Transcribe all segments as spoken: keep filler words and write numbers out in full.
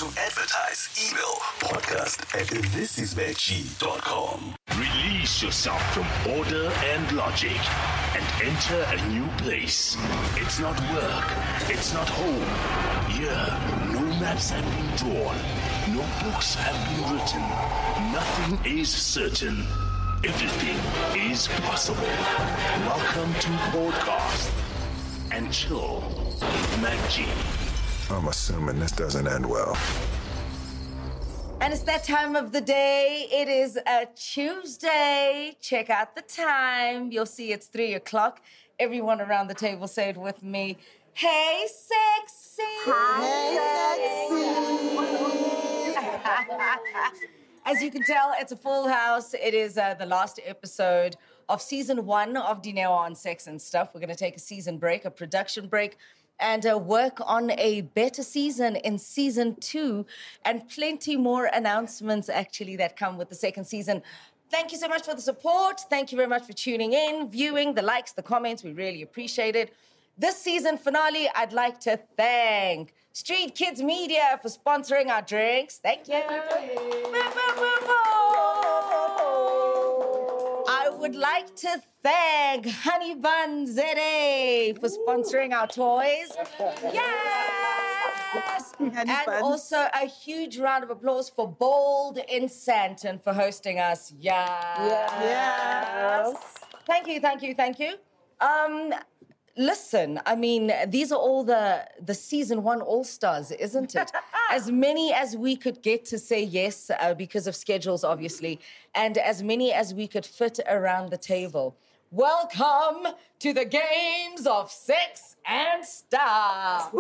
To advertise, email podcast at thisisveggie dot com. Release yourself from order and logic and enter a new place. It's not work. It's not home. Here, no maps have been drawn. No books have been written. Nothing is certain. Everything is possible. Welcome to Podcast and Chill with Mac G. I'm assuming this doesn't end well. And it's that time of the day. It is a Tuesday. Check out the time. You'll see it's three o'clock. Everyone around the table say it with me. Hey, sexy. Hi, sexy. As you can tell, it's a full house. It is uh, the last episode of season one of Dineo on Sex and Stuff. We're going to take a season break, a production break, and uh, work on a better season in season two, and plenty more announcements, actually, that come with the second season. Thank you so much for the support. Thank you very much for tuning in, viewing, the likes, the comments. We really appreciate it. This season finale, I'd like to thank Street Kids Media for sponsoring our drinks. Thank you. I would like to thank Honey Bun Z A for sponsoring our toys. Yes! And also a huge round of applause for Bold in Santon for hosting us. Yes. Yes. Thank you, thank you, thank you. Um, listen, I mean, these are all the, the season one all-stars, isn't it? As many as we could get to say yes, uh, because of schedules, obviously, and as many as we could fit around the table. Welcome to the Games of Sex and Stuff.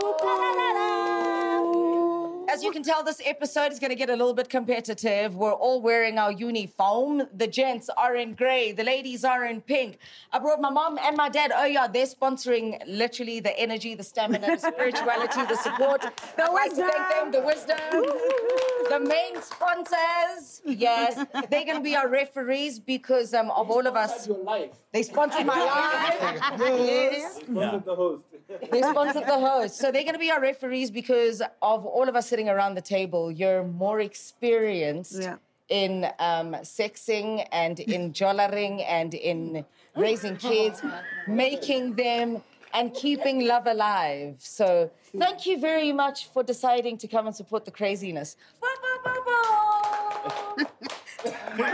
As you can tell, this episode is going to get a little bit competitive. We're all wearing our uniform. The gents are in grey. The ladies are in pink. I brought my mom and my dad. Oh, yeah, they're sponsoring literally the energy, the stamina, the spirituality, the support. The I'd like to thank them, the wisdom. The main sponsors, yes. They're going to be our referees because um, of all of us. Your life. They sponsored my life. Yes. Sponsored the host. They sponsored the host. So they're going to be our referees because of all of us sitting around the table. You're more experienced yeah. in um, sexing and in jollering and in raising kids, making them and keeping love alive. So thank you very much for deciding to come and support the craziness. Is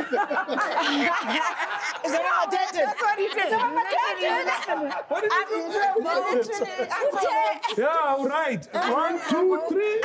that what my dad did? That's what he did. Is that what my dad did? What did you do? Yeah, all right. One, two, three.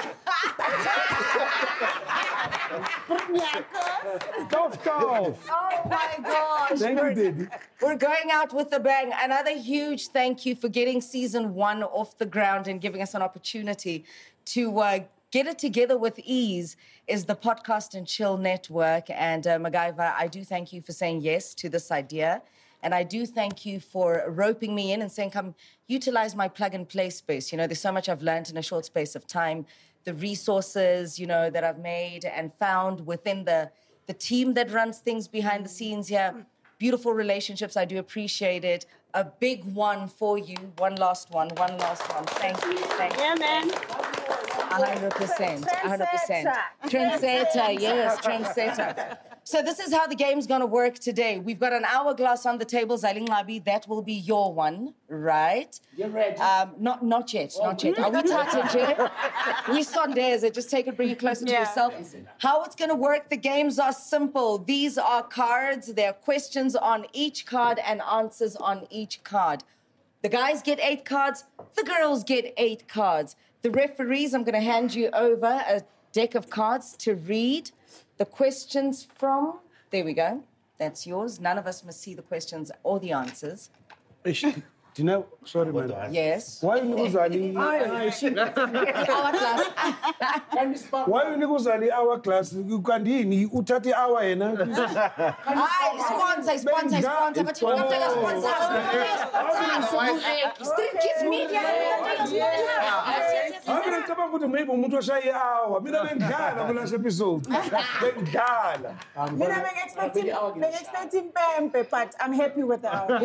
Golf, golf. Oh, my gosh. Thank you, Daddy. We're going out with a bang. Another huge thank you for getting season one off the ground and giving us an opportunity to uh, get it together with ease is the Podcast and Chill Network. And uh, MacGyver, I do thank you for saying yes to this idea. And I do thank you for roping me in and saying, come utilize my plug and play space. You know, there's so much I've learned in a short space of time. The resources, you know, that I've made and found within the, the team that runs things behind the scenes here. Beautiful relationships. I do appreciate it. A big one for you. One last one. One last one. Thank you. Thank you. Yeah, man. one hundred percent. one hundred percent. Trendsetter. Yes, trendsetter. So this is how the game's going to work today. We've got an hourglass on the table, Zalingabi. That will be your one, right? You're ready. Um, not, not yet, not yet. Are we tightened yet? We sonders it. Just take it, bring it closer to Yeah. yourself. How it's going to work, the games are simple. These are cards. There are questions on each card and answers on each card. The guys get eight cards. The girls get eight cards. The referees, I'm going to hand you over a deck of cards to read the questions from. There we go. That's yours. None of us must see the questions or the answers. Ish, do you know? Sorry, man. Yes. Why you Uzali? Hourglass. Why you Uzali our class? You can't hear me. Utati our ena. Aye, sponsor, sponsor, sponsor. But you have to sponsor. Street Kids Media. Yes, yes, yes. Ami ngicabanga ukuthi maybe umuntu oshaya i-hour. Mina bengidlala kulast episode. Bengidlala. Mina beng-expecting beng-expecting Pempe, but I'm happy with the hour.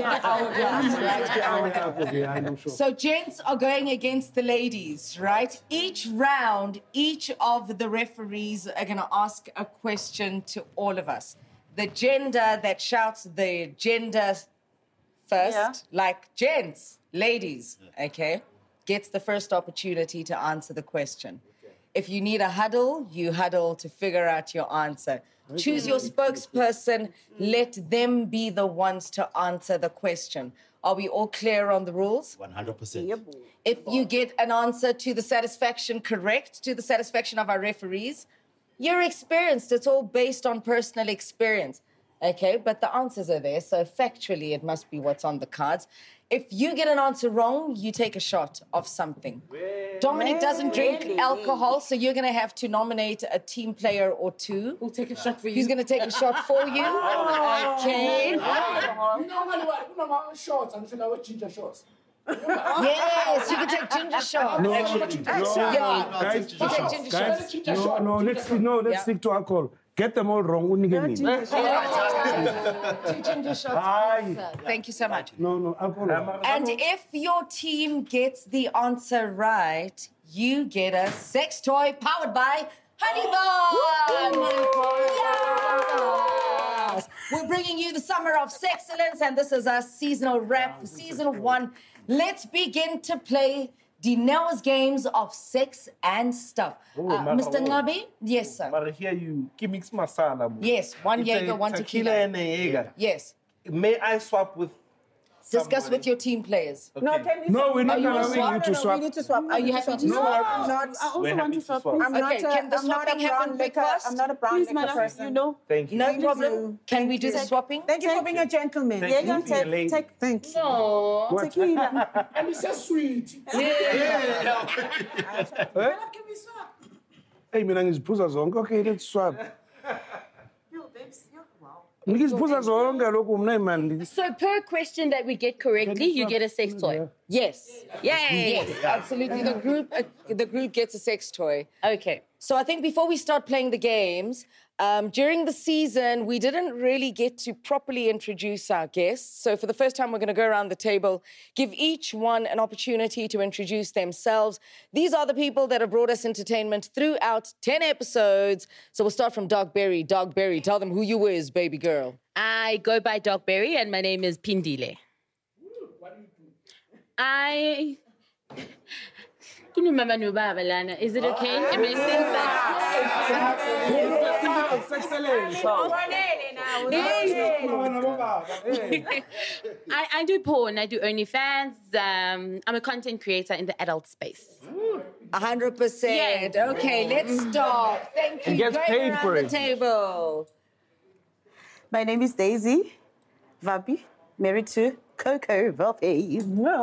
So gents are going against the ladies, right? Each round, each of the referees are going to ask a question to all of us. The gender that shouts the gender first, Yeah. like gents, ladies, okay, gets the first opportunity to answer the question. If you need a huddle, you huddle to figure out your answer. Choose your spokesperson, let them be the ones to answer the question. Are we all clear on the rules? one hundred percent. If you get an answer to the satisfaction correct, to the satisfaction of our referees, you're experienced. It's all based on personal experience. Okay, but the answers are there, so factually it must be what's on the cards. If you get an answer wrong, you take a shot of something. Dominic doesn't drink alcohol, so you're going to have to nominate a team player or two. We'll take a shot for you. Who's going to take a shot for you? Okay. You know what? You know my shorts. I'm saying I wear ginger shorts. Yes, you can take ginger shots. No, Yeah. guys, You take ginger shots. guys, no, no, let's no, let's Yeah. stick to alcohol. Get them all wrong. Unike mina. Two ginger shots. Aye. Thank you so much. No, no, alcohol. And if your team gets the answer right, you get a sex toy powered by Honeybun. Yes. We're bringing you the summer of sexcellence, and this is our seasonal wrap for season one. Let's begin to play Dinel's games of sex and stuff. Uh, Mister Nabi? Yes, sir. But here you give mix masala. mo. Yes, one It's Jaeger, a one tequila tequila. and a Jaeger. Yes. May I swap with? Discuss somebody? with your team players. No, can we No, we're not Oh, you allowing swap? you to No, swap. we need to swap. Are you happy to No, swap? I'm not. I also We're want happy to to swap. swap. I'm Okay, not a, can the I'm not a swapping brown happen quick liquor. fast? I'm not a brown Please, liquor madam, person. you know. Thank you. No Thank problem. you. Can we do the swapping? Thank you for being a gentleman. Thank Yeah, you yeah, for being a take, lady. take, thank you. Oh, Tequila. and it's so sweet. Hey, mina ngiziphuza zonke. Okay, let's swap. Ngiziphuza zonke lokhu mina imali. So per question that we get correctly, you get a sex toy. Yes. Yay! Yes, absolutely. The group, uh, the group gets a sex toy. Okay. So I think before we start playing the games, um, during the season, we didn't really get to properly introduce our guests. So for the first time, we're going to go around the table, give each one an opportunity to introduce themselves. These are the people that have brought us entertainment throughout ten episodes. So we'll start from Dogberry. Dogberry, tell them who you is, baby girl. I go by Dogberry and my name is Pindile. I... Can you remember Nubaba, Lana? Is it okay? It makes sense. I, I do porn, I do OnlyFans. Um, I'm a content creator in the adult space. A hundred percent. Yes. Okay, let's start. Thank you. And gets Going paid around for the it. table. My name is Daisy Vapi, married to Coco Vapi.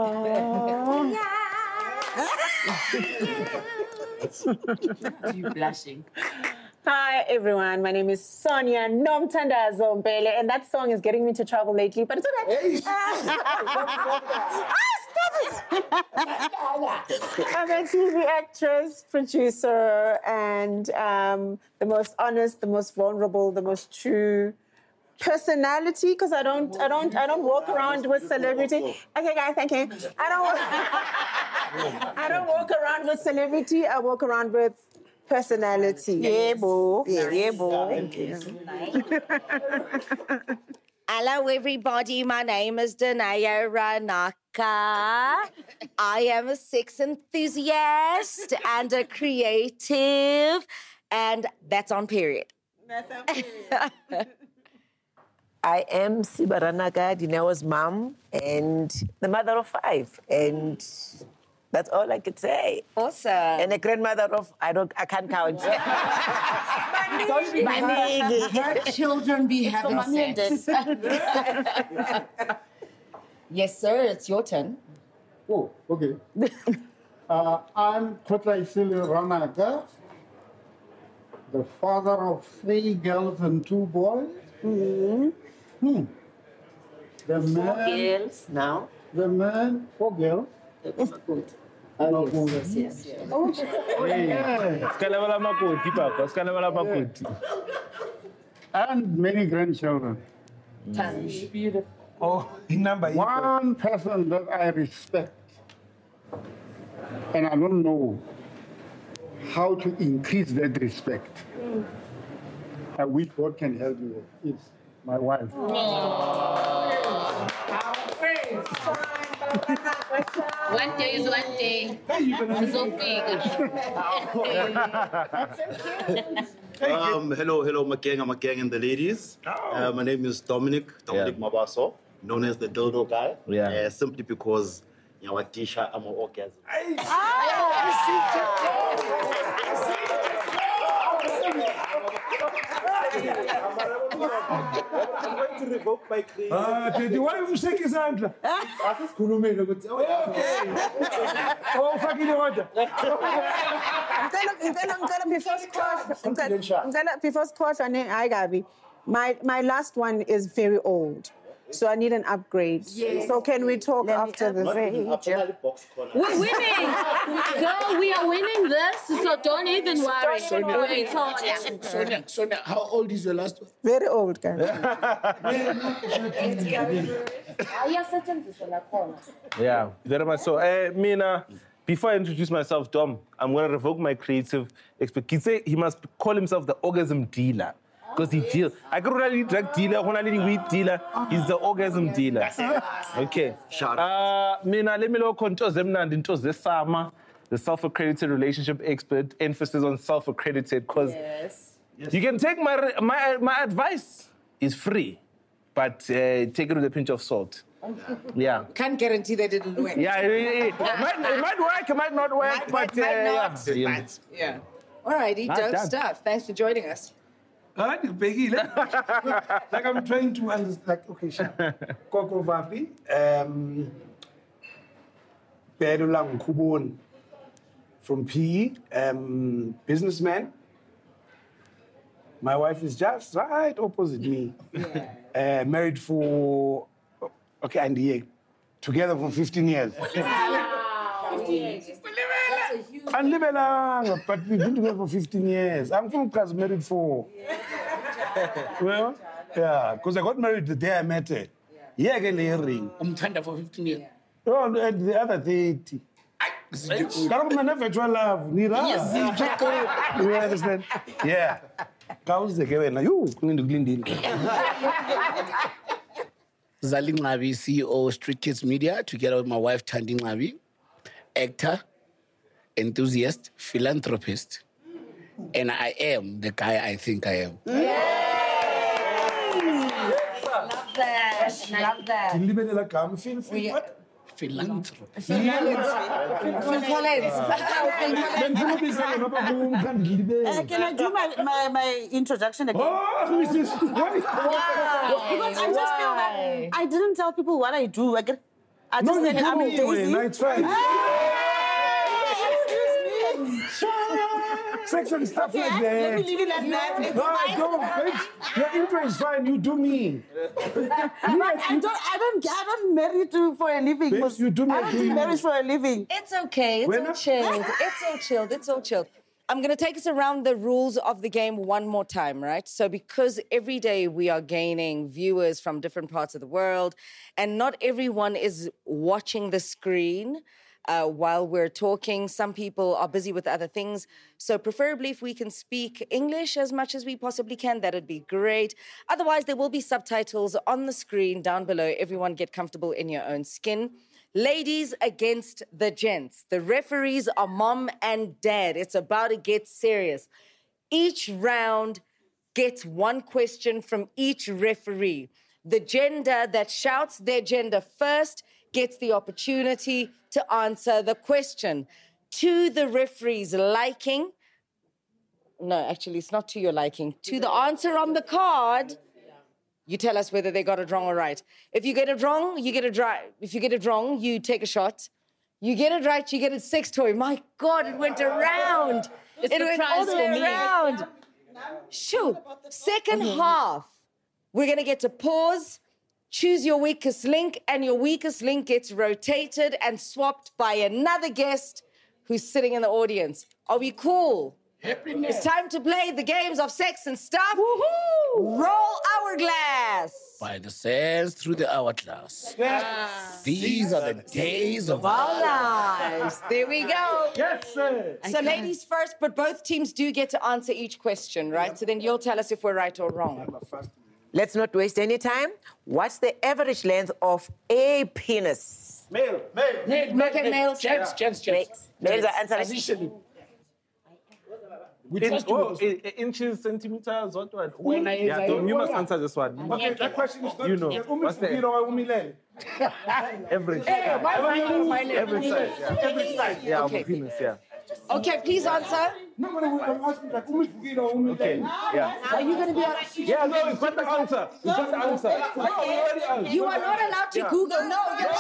You blushing. Hi, everyone. My name is Sonia Nomtanda Zombele, and that song is getting me into trouble lately, but it's okay. Ah, stop it! I'm a T V actress, producer, and um, the most honest, the most vulnerable, the most true personality. Because I don't, I don't, I don't walk around with celebrity. Okay, guys, thank you. I don't, walk, I don't walk around with celebrity. I walk around with personality. Yeah, boo. Yeah, boo. Thank you. Hello, everybody. My name is Danaya Ranaka. I am a sex enthusiast and a creative, and that's on period. That's on period. I am Sibaranaka, Dineo's mom, and the mother of five. And that's all I could say. Awesome. And a grandmother of, I don't, I can't count. Don't be her children be It's for having mommy and sex. Yes, sir. It's your turn. Oh, okay. uh, I'm Kota Isili Ranaka, the father of three girls and two boys. Mm-hmm. Hmm. The Four man, girls now. the man, four girls. Good. Yes, yes, yes. Oh, And many grandchildren. beautiful. Oh, in number. One person that I respect, and I don't know how to increase that respect. Mm. I wish God can help me with. It's my wife. One day is one day. Um, hello, hello, my gang, my gang and the ladies. Uh, my name is Dominic, Dominic Yeah. Mabaso, known as the Dildo Guy. Yeah. Uh, simply because, you know, what Tisha, I'm an orgasm. I'm going to revoke my claim. Ah, Teddy, why you shake his hand? Asikhulumile ukuthi oh yeah. Oh, fucking order. Ngicela ngicela ngicela before Squash. Ngicela before Squash ane hayi kabi. My my last one is very old. So I need an upgrade. Yes. So can we talk after this? We're winning. Girl, we are winning this, so don't even worry. Sonia, We're talking. Sonia, Sonia, how old is your last one? Very old, guys. Yeah, very much so. Uh, Mina, before I introduce myself, Dom, I'm going to revoke my creative expertise. He say he must call himself the orgasm dealer. Because he deals. I could only drug dealer, I only weed dealer. He's the orgasm dealer. Okay. Uh, Mina, let me know contours zemnandi into zesama, the self-accredited relationship expert, emphasis on self-accredited, because yes. you can take my, my, my advice. It's free, but uh, take it with a pinch of salt. Yeah. Can't guarantee that it'll work. Yeah, it, it, it, might, it might work, it might not work, Might- but might- might uh, not, yeah. but, yeah. All righty, Not dope done. stuff. Thanks for joining us. Ah, Peggy, like like I'm trying to understand. Like, okay, sure. Coco Vapi, um, Pedro Lang Kubon from P E, um, businessman. My wife is just right opposite me. Uh, married for, okay, and yeah, together for fifteen years. Unlibelanga, but we've been together for fifteen years. I'm from Kaz, married for. Well, yeah, because I got married the day I met her. Yeah, I get a ring. Umthanda for fifteen years. Oh, and the other thirty. Kaloku mna virtual love, ni raha. Yes, You understand? Yeah. Kawuzeke wena, yhu, kuninda ukulindile. Zali Nglabi, C E O of Street Kids Media, together with my wife Thandi Nglabi, actor, enthusiast, philanthropist, and I am the guy I think I am. Love that. Love that. Ndilibelela gama, feel free. What? Philanthropist. Phil Collins. Bengifuna ubizele ngoba kumkhandi ndilibele. Uh, can I do my, my, my introduction again? Oh, Missus Why? Because I just feel that I didn't tell people what I do. I, get, I just No, said you I'm told me, Daisy. no, it's fine. Excuse me. Sex and stuff Okay, like that. let me leave it like that. It's No, fine. don't. Bitch. Your intro is fine. You do me. But I don't, I don't, I don't marry to for a living. Bitch, you do me, I I don't do do you. marriage for a living. It's okay. It's When all I- chilled. It's all chilled. It's all chilled. I'm going to take us around the rules of the game one more time, right? So because every day we are gaining viewers from different parts of the world, and not everyone is watching the screen uh, while we're talking. Some people are busy with other things. So preferably if we can speak English as much as we possibly can, that'd be great. Otherwise, there will be subtitles on the screen down below. Everyone get comfortable in your own skin. Ladies against the gents. The referees are mom and dad. It's about to get serious. Each round gets one question from each referee. The gender that shouts their gender first gets the opportunity to answer the question. To the referee's liking, no, actually, it's not to your liking, to the answer on the card, you tell us whether they got it wrong or right. If you get it wrong, you get it right. If you get it wrong, you take a shot. You get it right, you get a sex toy. My God, it went around. It's it the went prize all the for way me. around. Shoo. Second half, we're going to get to pause, choose your weakest link, and your weakest link gets rotated and swapped by another guest who's sitting in the audience. Are we cool? Happiness. It's time to play the games of sex and stuff. Woohoo! Roll hourglass. By the sands through the hourglass. Yes. These are the days of our lives. There we go. Yes, sir. So ladies first, but both teams do get to answer each question, right? So then you'll tell us if we're right or wrong. Let's not waste any time. What's the average length of a penis? Male, male. Male, Look at males. Gents, gents, gents. Males are answering. Positioning. In, oh, in, in inches, centimeters, what one? When I- yeah, I- Dom, you must answer this one. Okay, that question is not You know. Yes, Umi What's the Fugile or Umi Lele? average? Hey, my- my- my- my- Average size, yeah. Average size. Yeah, Okay. of a penis, yeah. Okay, please answer. No, but I'm asking like Umi Fugile or Umi Okay, Lele. yeah. Are you going to be on? Yeah, no, we've got the answer. We've got the answer. No, we already answered. You are not allowed to Yeah. Google. No, you're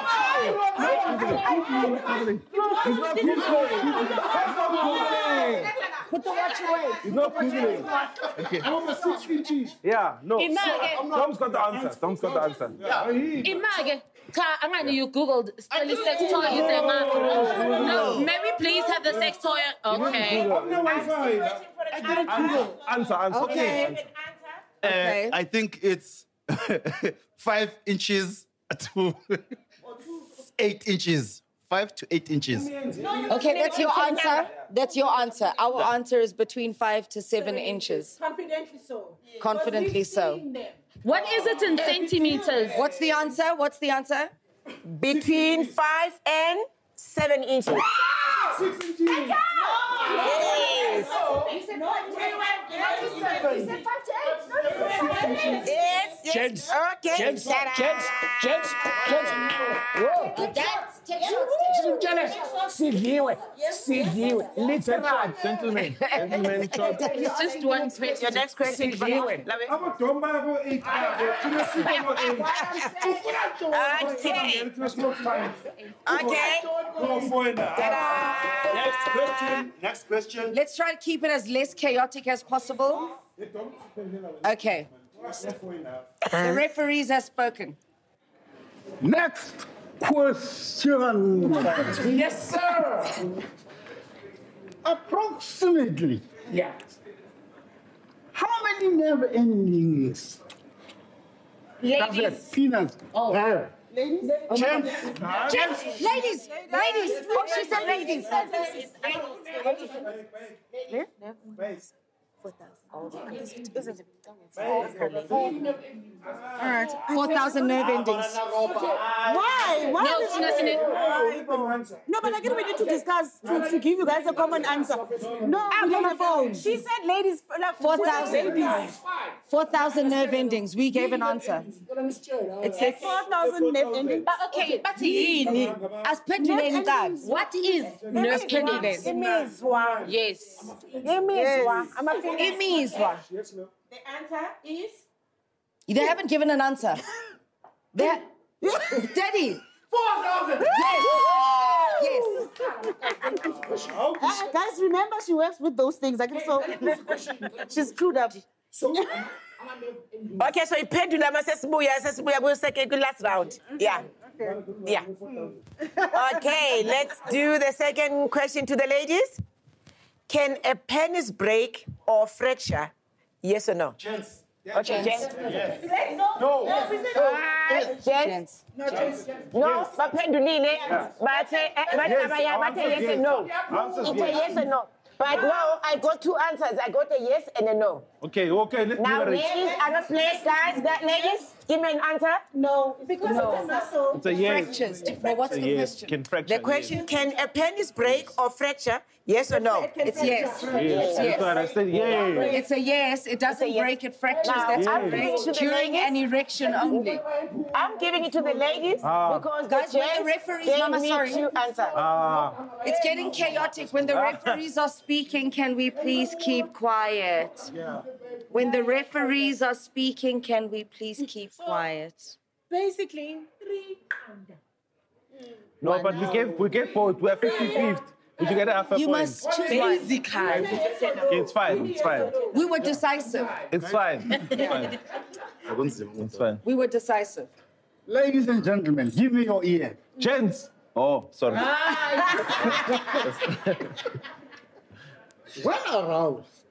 cheating. He's not Googling. Put the watch away. He's not Googling. Okay. I'm over six inches. Yeah, no. Imagine. Tom's got the answer. Tom's got the answer. Imagine. Cha, angani you googled still sex toy is a No, may we please have the sex toy? Okay. I didn't Google. Answer, answer. Okay. Answer. Uh, I think it's five inches to eight inches. Five to eight inches. Okay, that's your answer. That's your answer. Our answer is between five to seven inches. Confidently so. Confidently so. What is it in centimeters? What's the answer? What's the answer? Between five and seven inches. Six inches. Yes. Yes, yes. Gents, Okay. gents, Ta-da. gents, gents, gents. Whoa. Take shots. Jealous. Sigiwe, sigiwe. Literal. Gentlemen, gentlemen, short. It's just one question. Your next question. Sigiwe. I'm a dumb man for eight. You know, super for eight. Okay. It was no time. Okay. Go for it now. Ta-da. Next question. Next question. Let's try to keep it as less chaotic as possible. Okay. The referees have spoken. Next question. Yes, sir. Approximately, Yeah. how many nerve endings does a Ladies. penis Oh. have? Gents, ladies, ladies. Oh, she said ladies. All right, four thousand nerve endings. Why? Why? No, is Tina, it- Tina. No, but I think we need to discuss to, to give you guys a common answer. No, I'm we on don't the have- phone. She said ladies like Four she said thousand. ladies. Four thousand nerve endings. We gave an answer. It said Four thousand net endings. But okay, but yini? asiphenduleni kabi. What is nerve endings? Imizwa. Yes. Imizwa. Amafini- Imizwa. The answer is They haven't given an answer. They ha- Daddy. Four thousand. Yes. Uh, guys, remember she works with those things. Like so, she's screwed up. Okay, so iphendula mase sibuya sesibuya ku second last round. Yeah. Yeah. Okay, let's do the second question to the ladies. Can a penis break or fracture? Yes or no? Gents. Okay, gents. No. Gents. No, baphendulile. Bathe bathe abaya bathe yes and no. Answers It's a yes. yes and no. But now I got two answers. I got a yes and a no. Okay, okay, let's Now, do it. ladies, other place, guys, guys, ladies, give me an answer. No, because No. it's a muscle. It's a yes. Fractures. No, what's It's a the yes. question? Can fracture. The question: Can a penis break or fracture? Yes or no? It's yes. Yes. Yes. That's what I said. Yes. It's a yes. It doesn't yes. break. It fractures. Now, That's I'm correct. giving it to the During ladies. an erection only. I'm giving it to the ladies Ah. because Guys, the when the gents referees- gave Mama, me sorry. two answers. Ah. It's getting chaotic. When the referees are speaking, can we please keep quiet? When the referees are speaking, can we please keep quiet? Basically, three. No, but we gave we gave both. We're fifty-fifty. We should get a half a You point. must choose one. Okay, it's fine. It's fine. We were decisive. It's fine. It's fine. It's fine. We were decisive. Ladies and gentlemen, give me your ear. Gents. Oh, sorry. When aroused,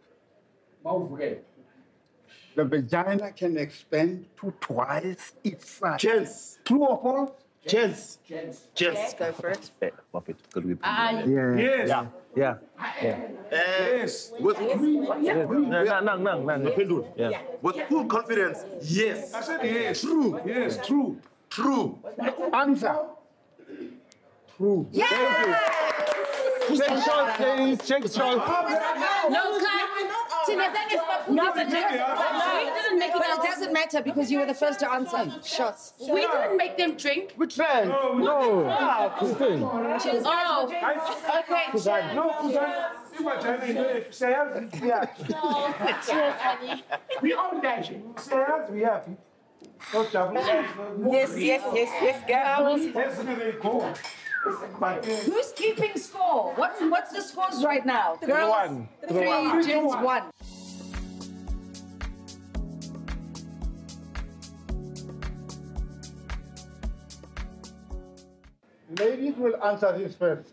the vagina can expand to twice its size. Chance. True or false? Chance. Chance. Go for it. Eh, Muppet, could we Ah, Yeah. Yes. Yeah. Yeah. Yeah. Yes. With, No, no, no, no, no. Yeah. with full confidence, yes. I said yes. True. Yes, true. True. Answer. True. Check shots, ladies. Check shots. No, Tina, that is what No, we didn't make But it it. doesn't matter because you were the first to answer. Shots. We didn't make them drink. We tried. No. Christine. Oh, okay. No, Kuzan. Imagine, say yeah. Cheers, honey. We own that shit. Say we happy. Yes, yes, yes, yes, girls. That's really cool. But, uh, Who's keeping score? What's what's the scores right now? Three Girls, one. three, gents one. Ladies will answer this first.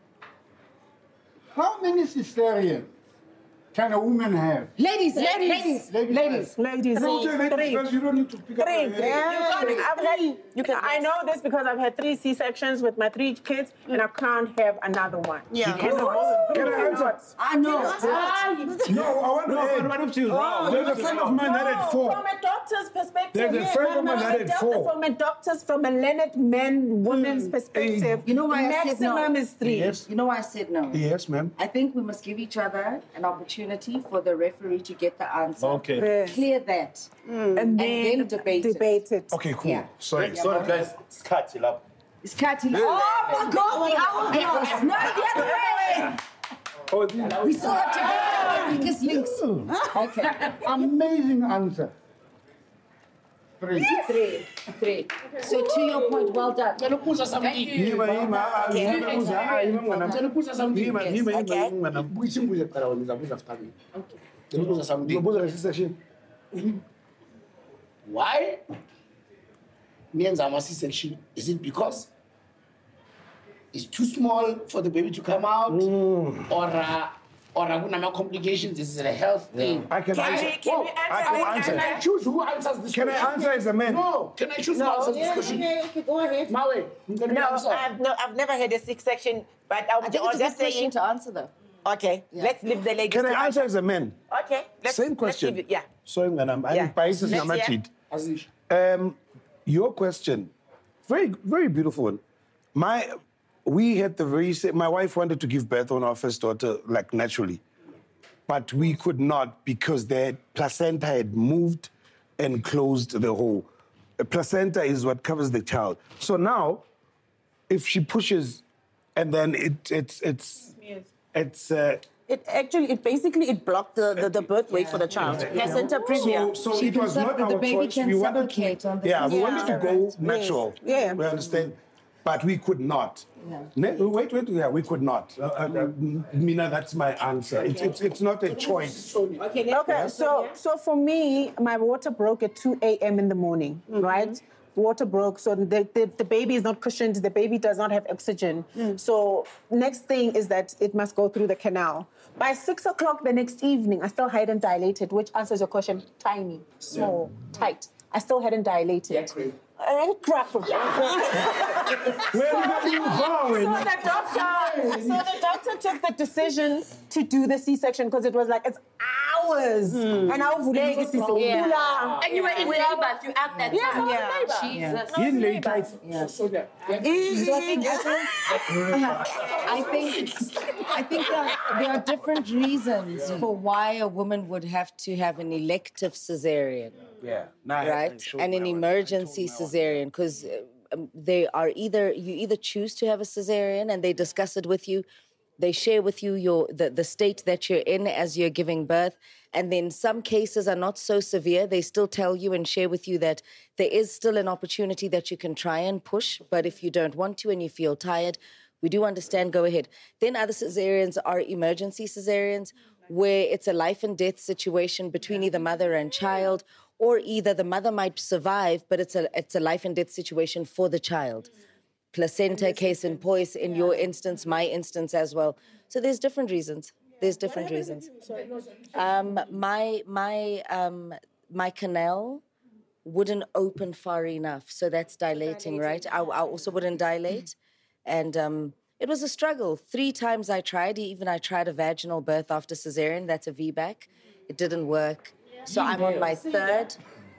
How many cesareans can a woman have? Ladies, ladies, Ladies. ladies, ladies. Ladies. no, ladies, first, you don't need to pick up Three. your head. Yeah. I've had, you can, I know this because I've had three C-sections with my three kids, and I can't have another one. Yeah. Can I answer? I know. No, I want to add. What if she's wrong? There's a friend of mine that had four. From a doctor's perspective, There's a yeah, friend no, of mine no, that a had doctor- four. From a doctor's, from a Leonard men, woman's perspective, You know why I said no? maximum is three. Yes. You know why I said no? Yes, ma'am. I think we must give each other an opportunity for the referee to get the answer. Okay. Yes. Clear that. And And then, then debate it. debate it. Okay, cool. Yeah. Sorry. Yeah. Sorry, guys. It's cut. You love. It's Cathy. Oh my God, the hourglass. No, the other way. Oh, the- We still have to get the weakest links. Okay. Amazing answer. Three. Three. Three. So to your point, well done. Thank you. Hima, hima, ah, hima, kuza, ah, hima, mwanam. Hima, hima, hima, Okay. mwanam. Uyisimbuze kuqala wena uzabuza after me. Ngibuza something. Uzobuza lesi session. Why? Niyenza ama C-section. Is it because it's too small for the baby to come out, or uh, or kunama complications? Is it a health thing? I can Can answer. we, can we I can answer? answer. Can I choose who answers this Can I question? answer as a man? No. Can I choose who answers this question? okay, go ahead. Mawe, can No, you answer? I've, no, I've never had a six-section, but I'm, I think I'm it's a just good question saying. to answer though. Okay, let's leave the ladies Can to I answer as a man? Okay, let's, Same let's question. leave it- yeah. Sorry, madam. I'm Yeah. biased Next, yeah. cheat. Azish. Um, your question, very, very beautiful one. My, we had the very same. My wife wanted to give birth on our first daughter, like naturally, but we could not because the placenta had moved and closed the hole. A placenta is what covers the child. So now, if she pushes, and then it, it's, it's, it's. Uh, It actually, it basically, it blocked the, the, the birth weight for the child. Placenta previa. So, so She it can was suff- not the our baby choice. can We wanted suffocate to, on the yeah, we wanted to go placenta. natural. Yeah. We understand, but we could not. Ne- wait, wait, yeah, we could not. Uh, uh, uh, Mina, that's my answer. It's, it's, it's not a choice. Okay, Okay, so so for me, my water broke at two a.m. in the morning, right? Water broke, so the, the, the baby is not cushioned, the baby does not have oxygen. So next thing is that it must go through the canal. By six o'clock the next evening, I still hadn't dilated, which answers your question, tiny, small, tight. I still hadn't dilated. Yeah, And crap. so, Where are you going? so the doctor, so the doctor took the decision to do the C-section because it was like it's hours. And I was like, Yeah. And you were in labor throughout that Yes, I time. was in labor. Jesus. In late night. So that, yeah. So I think, I think, I think that there are different reasons for why a woman would have to have an elective cesarean, Yeah. Nah, right? And an emergency cesarean, because um, they are either, you either choose to have a cesarean and they discuss it with you, they share with you your the, the state that you're in as you're giving birth. And then some cases are not so severe. They still tell you and share with you that there is still an opportunity that you can try and push. But if you don't want to and you feel tired, we do understand, go ahead. Then other cesareans are emergency cesareans, where it's a life and death situation between either mother and child, or either the mother might survive, but it's a it's a life and death situation for the child. placenta, case in point, in your instance, my instance as well. So there's different reasons. There's different reasons. Um, my my um, my canal wouldn't open far enough, so that's dilating, right? I, I also wouldn't dilate, and um, it was a struggle. Three times I tried. Even I tried a vaginal birth after cesarean. That's a V BAC. It didn't work. So I'm on my third.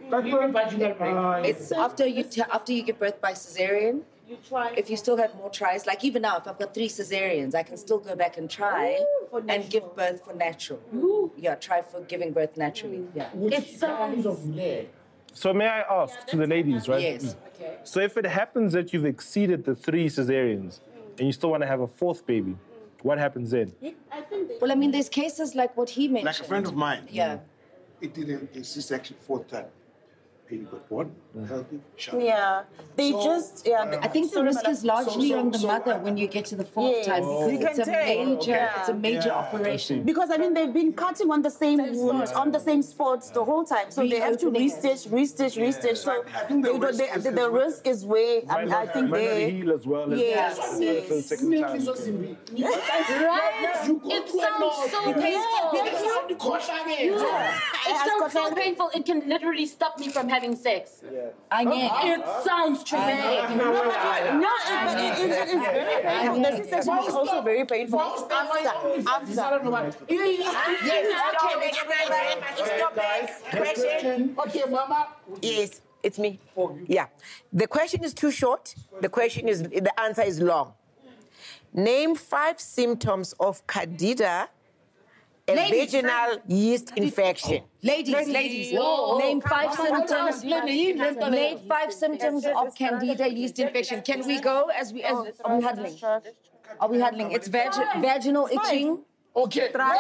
It's after you t- after you give birth by cesarean. If you still have more tries, like even now, if I've got three cesareans, I can still go back and try and give birth for natural. Yeah, try for giving birth naturally. Yeah. It sounds. So may I ask to the ladies, right? Yes. Okay. So if it happens that you've exceeded the three cesareans and you still want to have a fourth baby, what happens then? Well, I mean, there's cases like what he mentioned. Like a friend of mine. Yeah. It did a C-section fourth time. Baby got born, healthy, sharp. Yeah, they So, just yeah. uh, I think the risk is largely on the mother when you get to the fourth Yes. time. You Because can it's a tell. major, Yeah. it's a major Yeah. operation. Because I mean they've been cutting on the same wounds, on the same spots the whole time, so they have to Reopening it. restitch, restitch, restitch. So they don't, they, the, the risk is way. I, mean, I think Might not they. heal as well as Yes, as yes. the second time. Right? It sounds so painful. It sounds so painful. It can literally stop me from having sex. I know. It sounds traumatic. No, it, but it, it, it is very painful. The C-section is also very painful. After, after. Question. Okay, Mama. Yes, it's me. Yeah. The question is too short. The question is, the answer is long. Name five symptoms of candida, a Ladies, vaginal yeast infection. Ladies, ladies, Whoa. name five Come on, symptoms. come on, let me- Name five symptoms of candida yeast infection. Can we go as we as are we huddling? Are we huddling? It's vag- vaginal itching. Okay. No,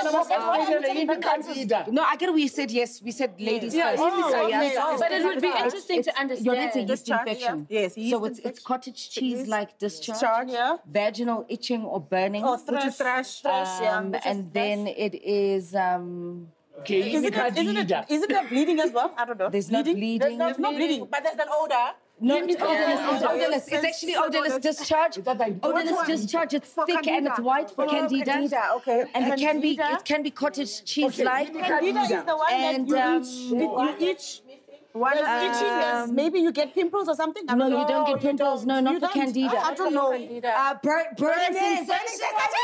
I get we said yes. We said ladies Yeah, first. oh, so, yeah. okay. But it would be interesting to It's- understand. Your it's a yeast Discharge, infection. yeah. Yes, yeast So it's it's cottage cheese like discharge. Discharge, yeah. Vaginal itching or burning. Oh, thrush, thrush, thrush, yeah. Um, and then it is um. Okay, Is it, isn't it, isn't there bleeding as well? I don't know. There's no bleeding. There's no bleeding, but there's an odor. No, it's Yeah. odorless. It's Yeah. odorless. It's actually odorless discharge. Odorless one? discharge. It's For thick and it's candida. white for Oh, candida. candida, okay. And it can be Candida. it can be cottage cheese like. Candida is the one and, that you um, each, you each. One is Um, itching. Yes. Maybe you get pimples or something. I No, don't you don't know. get pimples. No, not You for don't? candida. I, I don't know. Uh, bur- burning Burning sensation.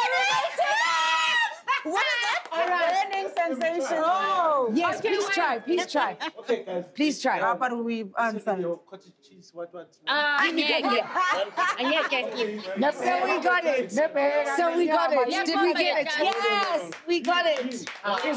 What is that? Burning sensation. Oh. Yes, please try. Please try. Please try. How about we answer? Ah, yeah, yeah. Yeah, yeah. So we got it. So we got it. Did we get it? Yes, we got it.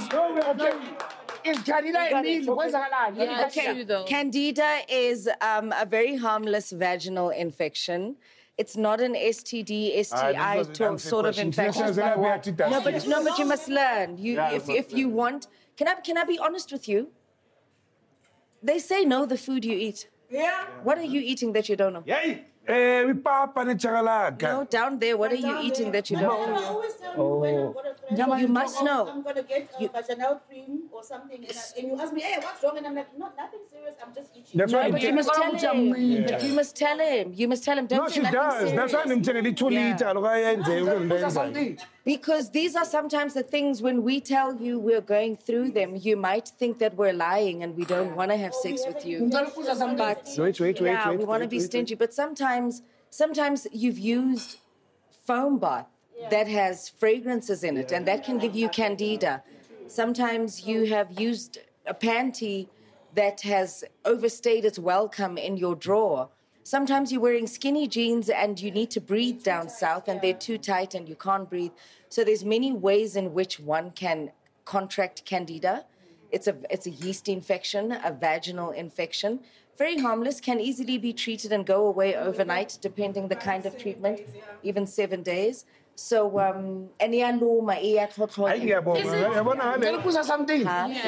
Is Candida a meal? Where's Yeah, Okay. true, though. Candida is um, a very harmless vaginal infection. It's not an S T D, S T I Ah, this was an to- unfair sort of question. infection. Yes, yes, yes, yes, yes. No, but no, but you must learn. You, Yeah, if I must if you want, can I can I be honest with you? They say know the food you eat. Yeah. What are you eating that you don't know? Yay! Eh, we papa ne chakalaka. No, down there. What are you eating that you don't know? always tell me when I'm going to You must know. I'm going to get a vaginal cream or something, and, I, and you ask me, hey, what's wrong? And I'm like, no, nothing serious. I'm just itching. That's No, why but you you must tell him. Yeah. But you must tell him. You must tell him. Don't No, say she nothing does. That's why serious. I'm telling you two Yeah. liter. Look, I ain't there. Because these are sometimes the things when we tell you we're going through them, you might think that we're lying and we don't want to have sex with you. But Wait, wait, wait, yeah, wait, we want to wait, be wait, stingy. But sometimes, sometimes you've used foam bath that has fragrances in it, and that can give you candida. Sometimes you have used a panty that has overstayed its welcome in your drawer. Sometimes you're wearing skinny jeans and you need to breathe down south and they're too tight and you can't breathe. So there's many ways in which one can contract candida. It's a, it's a yeast infection, a vaginal infection. Very harmless, can easily be treated and go away overnight, depending the kind of treatment, even seven days. So, um, and yeah, no, my ear something.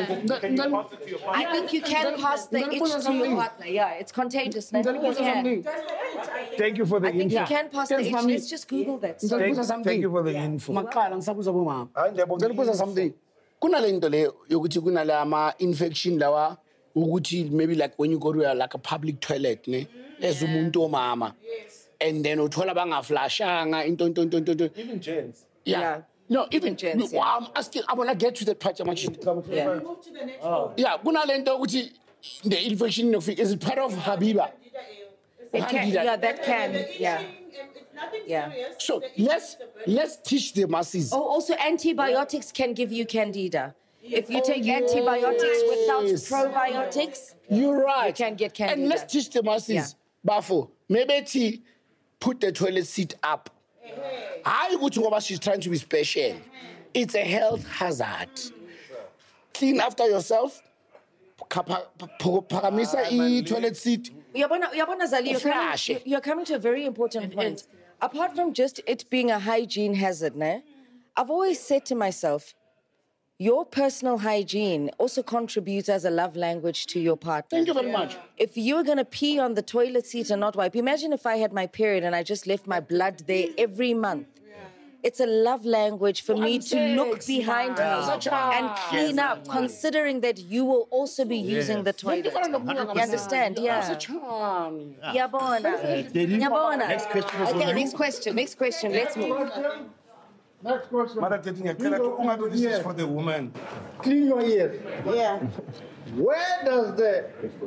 I think you can pass the itch to your partner. Yeah, it's contagious. No? Yeah. Thank you for the I think info. you can pass the itch. Let's just Google that. Thank, thank you for the info. Maqala ngisabuza bomama. Ngikubuza something. Kunale nto le yokuthi kunale ama infection lawa ukuthi maybe like when you go to a, like a public toilet ne as umuntu omama. and then uthola bangaflashanga into into into into. Even gents. Yeah. Yeah. No, even, gents, no, yeah. I'm asking, I want to get to that part. I'm actually. Yeah. Move to the next Oh. one. Yeah, kunalento ukuthi the infection of is it part of Habiba? It can, yeah, that can, yeah. Yeah. So let's let's teach the masses. Oh, also antibiotics can give you candida. If you Oh, take antibiotics without yes. probiotics, You're right. you can get candida. And let's teach the masses. Yeah. Bafo, maybe t put the toilet seat up. I go to what she's trying to be special. It's a health hazard. Clean after yourself. Kapa- pa- Paramisa e toilet seat. Uyabona, uyabona Zali, you're coming, Flash. you're- you're coming to a very important point. Apart from just it being a hygiene hazard, ne, I've always said to myself, your personal hygiene also contributes as a love language to your partner. Thank you very much. If you're going to pee on the toilet seat and not wipe, imagine if I had my period and I just left my blood there every month. It's a love language for me to look behind me and clean up, considering that you will also be using the toilet. You understand? Yeah. Yabona. Yabona. Next question is Okay, on next you. question. Next question. Let's move. Next question. Mother Teti ngiyacela ukuthi ungabe this is for the woman. Clean your ears. Yeah. Where does the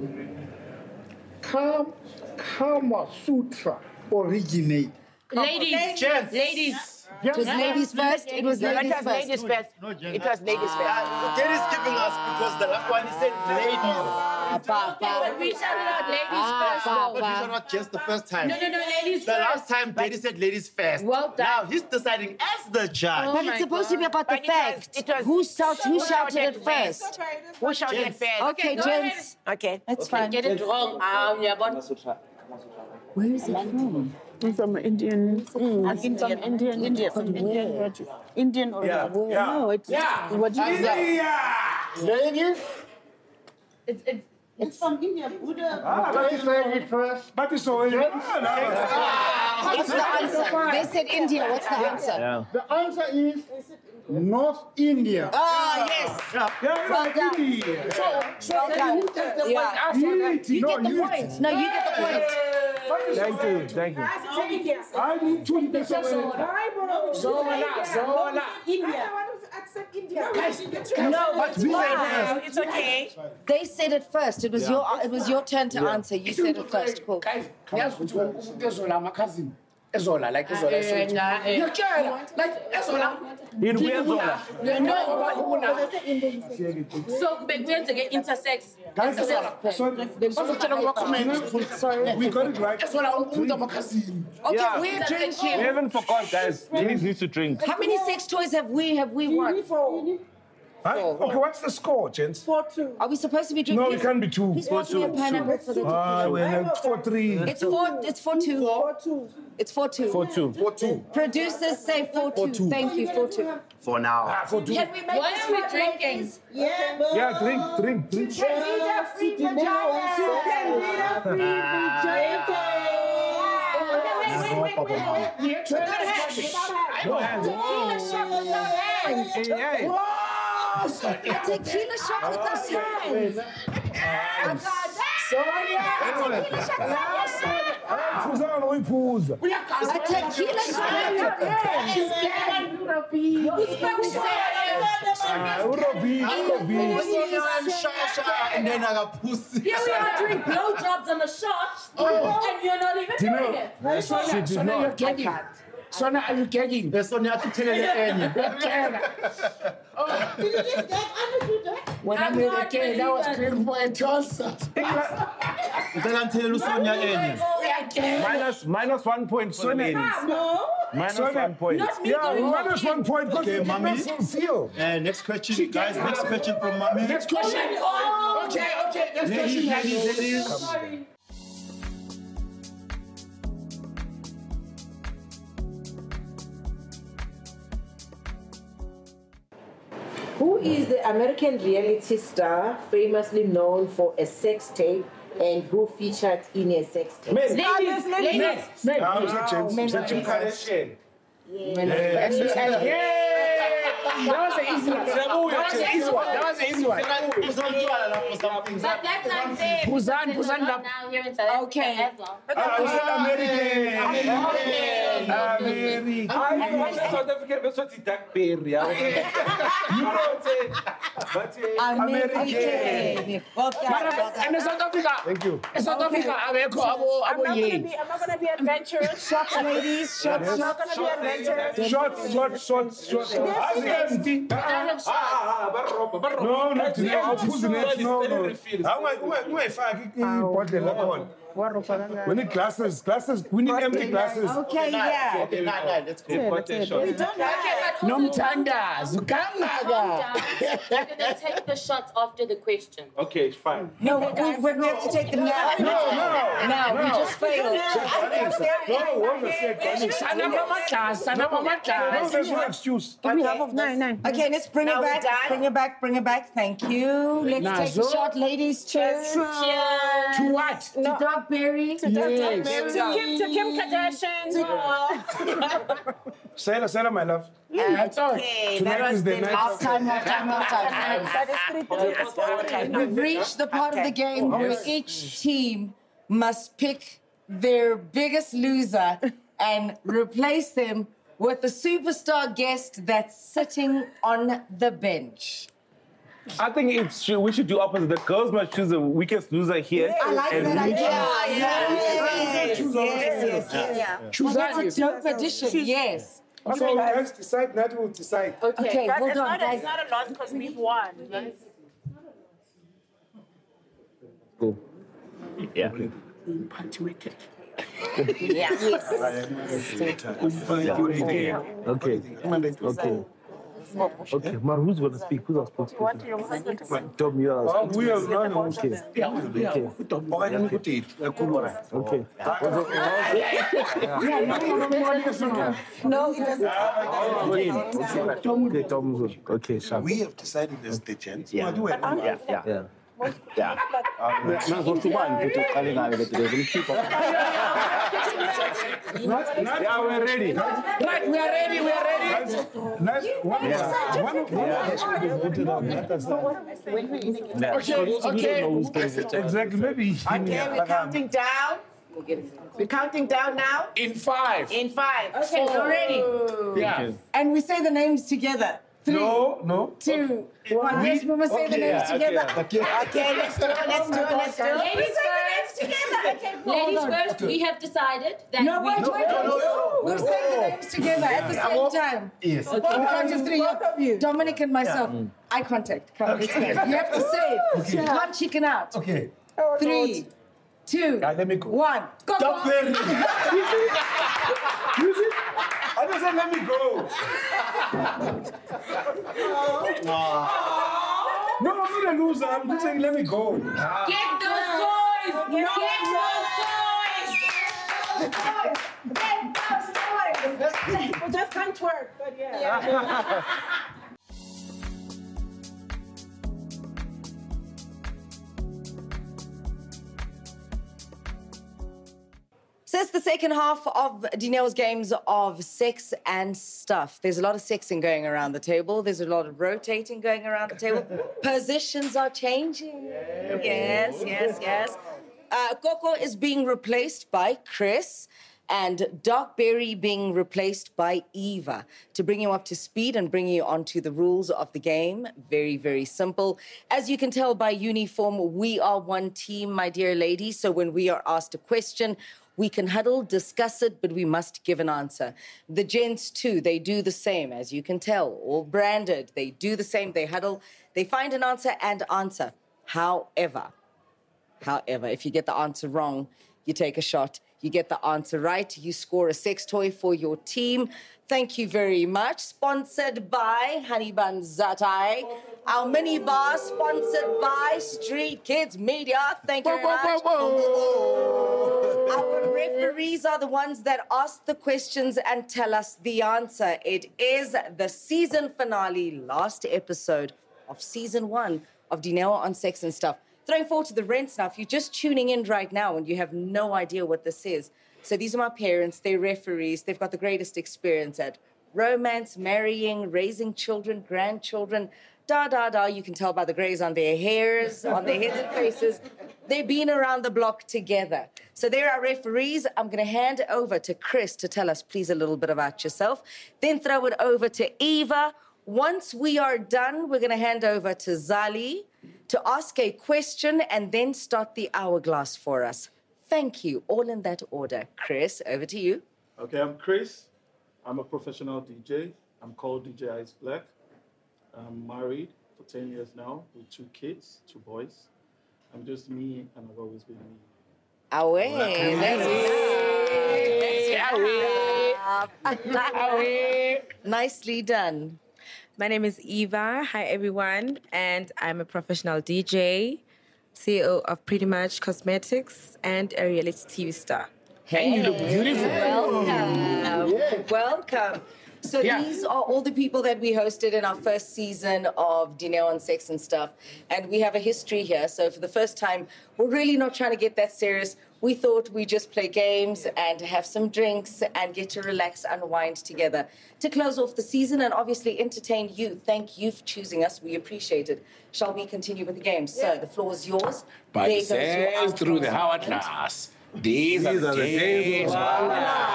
Kam- Kama Sutra originate? Ladies, Gents. ladies. It was ladies first. It was No, it ladies was first. ladies first. It was ladies first. Uh, Daddy's giving us because the last one he said ladies. But we shouted out ladies first. But though. these are not just the first time. No, no, no, ladies The first. last time Daddy said ladies first. Well done. Now he's deciding as the judge. But it's supposed to be about the But it was- fact. it was- Who shouted, who Who shouted shouted it first? Who shouted Gents. first? Okay, go gents. Okay. That's fine. Get it wrong. Um, yeah, but Where is it from? I'm from Indian. Mm, I think from Indian. India. From Indian. Indian or Yeah, what? yeah. No, it's Yeah. what you say. Ladies, it's, it's, It's from India. Buddha. Ah, that is Ladies first. But it's already. What's the answer? They said India. What's the answer? Yeah. The answer is North India. Oh, yes. Yeah, Well right, done. India. Well done. Yeah. Unity. You No, get the unity. point. No, you get the point. Thank you, thank you. I need to be so Zola, Zola. India. I want to accept India. No, But we said No, first. it's okay. They said it first. It was your it was your turn to answer. You said it first. Cool. Guys, guys, which one? Ezola, my cousin. Ezola, like Ezola. Eh, nah, eh. You're Kerala, like Ezola. In Ezola. So bekwenzeke intersex. Guys, sorry. Sorry. We got it right. Ezola, umuntu my cousin. Okay, Yeah. we're We drinking. haven't forgot, guys. Ladies need to drink. How many sex toys have we have we won? Huh? Okay, what's the score, gents? Four two. Are we supposed to be drinking? No, it can't be two. Please pass me a pineapple for the Ah, we're like four three. It's four. It's four two. Four two. It's four two. Four two. Four two. Producers say four two. Thank you. Four two. For now. Ah, four two. Can we make Once this we're one, drinking. ladies? Yeah. Yeah, drink, drink, drink. Free vagina. Free Tequila shot with our hands. Hey, hey. A tequila shot with our hands. A tequila shot with our hands. Fuzana uyiphuza. A tequila shot with our hands. Ah, urobi, urobi. And then I got pussy. Here we are doing blowjobs on the shot, and you're not even Do you doing know- it. She did Sona, you're not. gagging. Sona, are you gagging? There's only to tell you any. Did you just get understood that? When I I'm made a not cake, that was believing great for a toaster. Then I'm telling you Sonia any. Minus, minus one point for the ladies. No. Minus Sonia, one point. Not me Yeah, going minus one point. because Okay, you did mommy. not fulfill. Uh, next question, guys. Next question from mommy. Next question. Okay, okay, next Ladies, question. ladies, ladies. Who is the American reality star famously known for a sex tape and who featured in a sex tape? Ladies, ladies. Ah, it's a James- it's a Kim Kardashian. Yeah. was an easy one. That was an easy one. That was an easy one. But that's unfair. Puzan, because Puzan, we're not lap- now here in South Africa Okay. as well. I watch South Africa, that's what it's Duck Berry. You don't say, but American. Well done. And in South Africa. Thank you. In South Africa, abekho abo I'm abo not gonna yeni. be. I'm not gonna be adventurous. Shots, ladies. Shots. I'm not gonna be adventurous. Shots, shots, shots, shots. Yes, yes. empty. No, not today. I'll put the next. No, no. Ungayifaki ibhodlela lakhona. We need glasses, glasses. We need empty glasses. Okay, yeah. Okay, nine, nine. Let's go. We don't have. Nomthandazo kangaka. We're going to take the shots after the question. okay, fine. No, we, we, we have to take them now. No, no. No, we just failed. No, what was it? Sana mama sana No, mama there's no excuse. Give me half of nine, nine. Okay, let's bring Now it we're back. done? Bring it back. Bring it back. Thank you. Let's take a Nazo. shot, ladies. Cheers. Cheers. To what? To Doug Berry. To Kim, to Kim Kardashian. Sarah, Sarah, my love. That's all. Okay, Tonight that was is the the night. Half time, half time, half time. That is three points. We've reached the part of the game where each team must pick their biggest loser and replace them with the superstar guest that's sitting on the bench. I think it's we should do opposite. The girls must choose the weakest loser here. I like and that we idea. choose- Yes, yes, yes, yes. Choose Well, that. that's a dope addition, yes. So guys, decide. Nat will decide. Okay, Guys, hold it's on, not, guys. it's not a loss because we've won. Go. Yeah. Okay. Okay. Okay. Mar, who's gonna speak? Who's gonna speak? What do you want to say? Tom, you are. Oh, we are not. Okay. Okay. No, it doesn't. Okay, Tom. Okay, sharp. We have decided as the gents. Yeah. Yeah. Yeah. Yeah. Yeah. Yeah, we're ready. Right, we are ready. We are ready. Nat, one of one of one of us should have voted out. Nat has done. Okay, okay. Exactly. Maybe. Okay, we're counting down. We're counting down now. In five. In five. Okay, we're ready. Yeah. And we say the names together. Three, No, no. two, one. Yes, we must say the names together. Okay, let's do it. Let's do it. Let's do it. Ladies first. Ladies first, we have decided that No, we... wait, wait, wait. We're saying the names together at the same time. Yes. On count of three. Both of you. Dominic and myself. Eye contact. Come, let's go. You have to say it. You can't chicken out. Okay. Three, two, Yeah, let me go. one. Go, Stop go. there. You see? I just said let me go. No, I'm not a loser. I'm just saying let me go. Get those toys! Get those toys! We just can't twerk, but yeah. So it's the second half of Dinel's games of sex and stuff. There's a lot of sexing going around the table. There's a lot of rotating going around the table. Positions are changing. Yes, yes, yes. Uh, Coco is being replaced by Chris and Doc Berry being replaced by Eva. To bring you up to speed and bring you onto the rules of the game, very, very simple. As you can tell by uniform, we are one team, my dear ladies. So when we are asked a question, we can huddle, discuss it, but we must give an answer. The gents, too, they do the same, as you can tell, all branded. They do the same. They huddle, they find an answer and answer. However, however, if you get the answer wrong, you take a shot. You get the answer right, you score a sex toy for your team. Thank you very much. Sponsored by Honey Bun Zatai. Our mini bar sponsored by Street Kids Media. Thank you very much. Our referees are the ones that ask the questions and tell us the answer. It is the season finale, last episode of season one of Dineo on Sex and Stuff. Throwing forward to the rents now. If you're just tuning in right now and you have no idea what this is. So these are my parents. They're referees. They've got the greatest experience at romance, marrying, raising children, grandchildren, da, da, da. You can tell by the grays on their hairs, on their heads and faces. They've been around the block together. So there are referees. I'm going to hand over to Chris to tell us, please, a little bit about yourself. Then throw it over to Eva. Once we are done, we're going to hand over to Zali to ask a question and then start the hourglass for us. Thank you. All in that order. Chris, over to you. Okay, I'm Chris. I'm a professional D J. I'm called D J Ice Black. I'm married for ten years now with two kids, two boys. I'm just me, and I've always been me. Away. Away. Nicely done. My name is Eva. Hi, everyone. And I'm a professional D J, C E O of Pretty Much Cosmetics, and a reality T V star. Hey, and you look beautiful. Welcome. Yeah. Welcome. So Yeah. these are all the people that we hosted in our first season of Dineo on Sex and Stuff. And we have a history here. So for the first time, we're really not trying to get that serious. We thought we'd just play games and have some drinks and get to relax, unwind together to close off the season and obviously entertain you. Thank you for choosing us. We appreciate it. Shall we continue with the game? So the floor is yours. But There it goes your says through the outro hourglass. These, are the days of our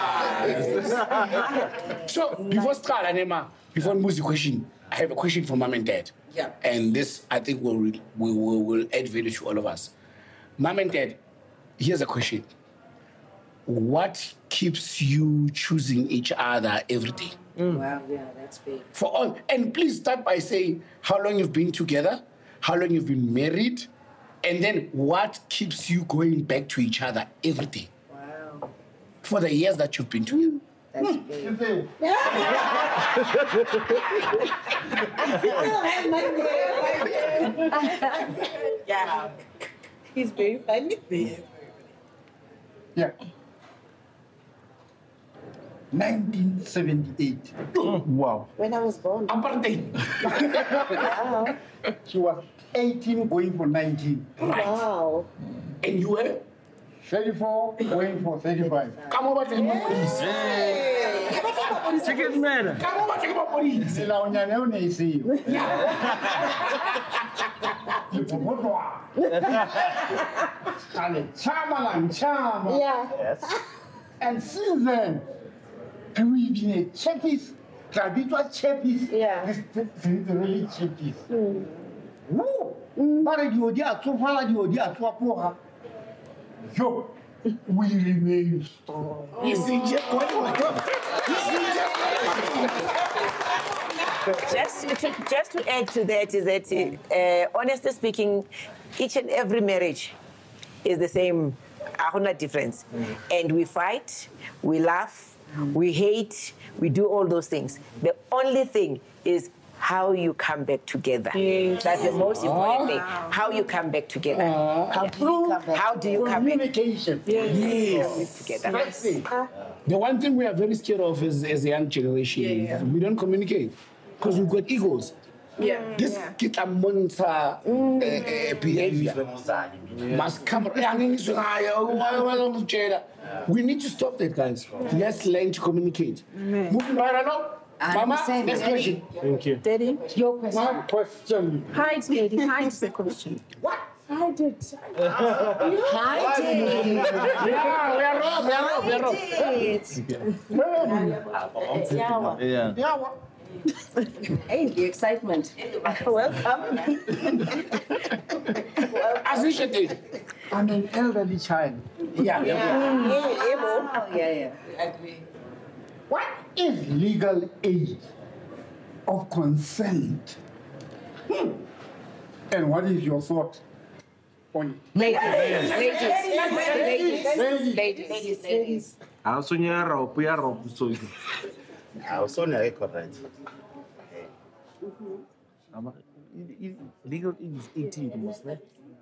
lives. So, before start, Anema, before the music question, I have a question for mom and dad. Yeah. And this, I think, will, will, will, will add value to all of us. Mom and dad, here's a question. What keeps you choosing each other every day? Wow, yeah, that's big. For all, and please start by saying how long you've been together, how long you've been married, and then what keeps you going back to each other every day? Wow. For the years that you've been together. That's big. Yeah. He's very funny. Yeah. nineteen seventy-eight. Wow. When I was born. Apartheid. Wow. She was eighteen going for nineteen. Wow. And you were? thirty-four going for thirty-five. Come over to the police. Chicken man. Come over to the police. Sila unyane uneisiyo. Ngikubodwa. Kale chama la nchama. Yeah. Yes. And since then, and we've been a chappies, habitual chappies. Yeah. Since really chappies. Woo! Mara diodi atufala diodi atuapoha. Yo, we remain strong. Just, to, just to add to that is that, uh, honestly speaking, each and every marriage is the same, a difference. Mm. And we fight, we laugh, we hate, we do all those things. The only thing is how you come back together. Yes. That's the most important oh. thing. How you come back together. Uh, how, do you come back? how do you come back? Communication. Yes. yes. Together. That's it. The one thing we are very scared of is, as a young generation, yeah, yeah. we don't communicate because we've got egos. Yeah. This yeah. kita monster mm. uh, behavior must come. We need to stop that, guys. Let's learn to communicate. Mm. Moving right along. Mama, next question. Thank you. Daddy, your question. My question. Hi, Daddy. Hi, the question. What? Hi, Dad. Hi, Dad. Yeah, we are wrong. We are wrong. We are wrong. Yeah. Yeah. Hey, the excitement. Welcome. As we should do. I'm an elderly child. Yeah. Yeah. Mm. Oh, yeah, yeah. I agree. What is legal age of consent? Hmm. And what is your thought on it? Ladies, ladies, ladies, ladies, ladies, ladies. I'll soon you are up, we are up, so I'll soon you correct. Legal age is eighteen, must be.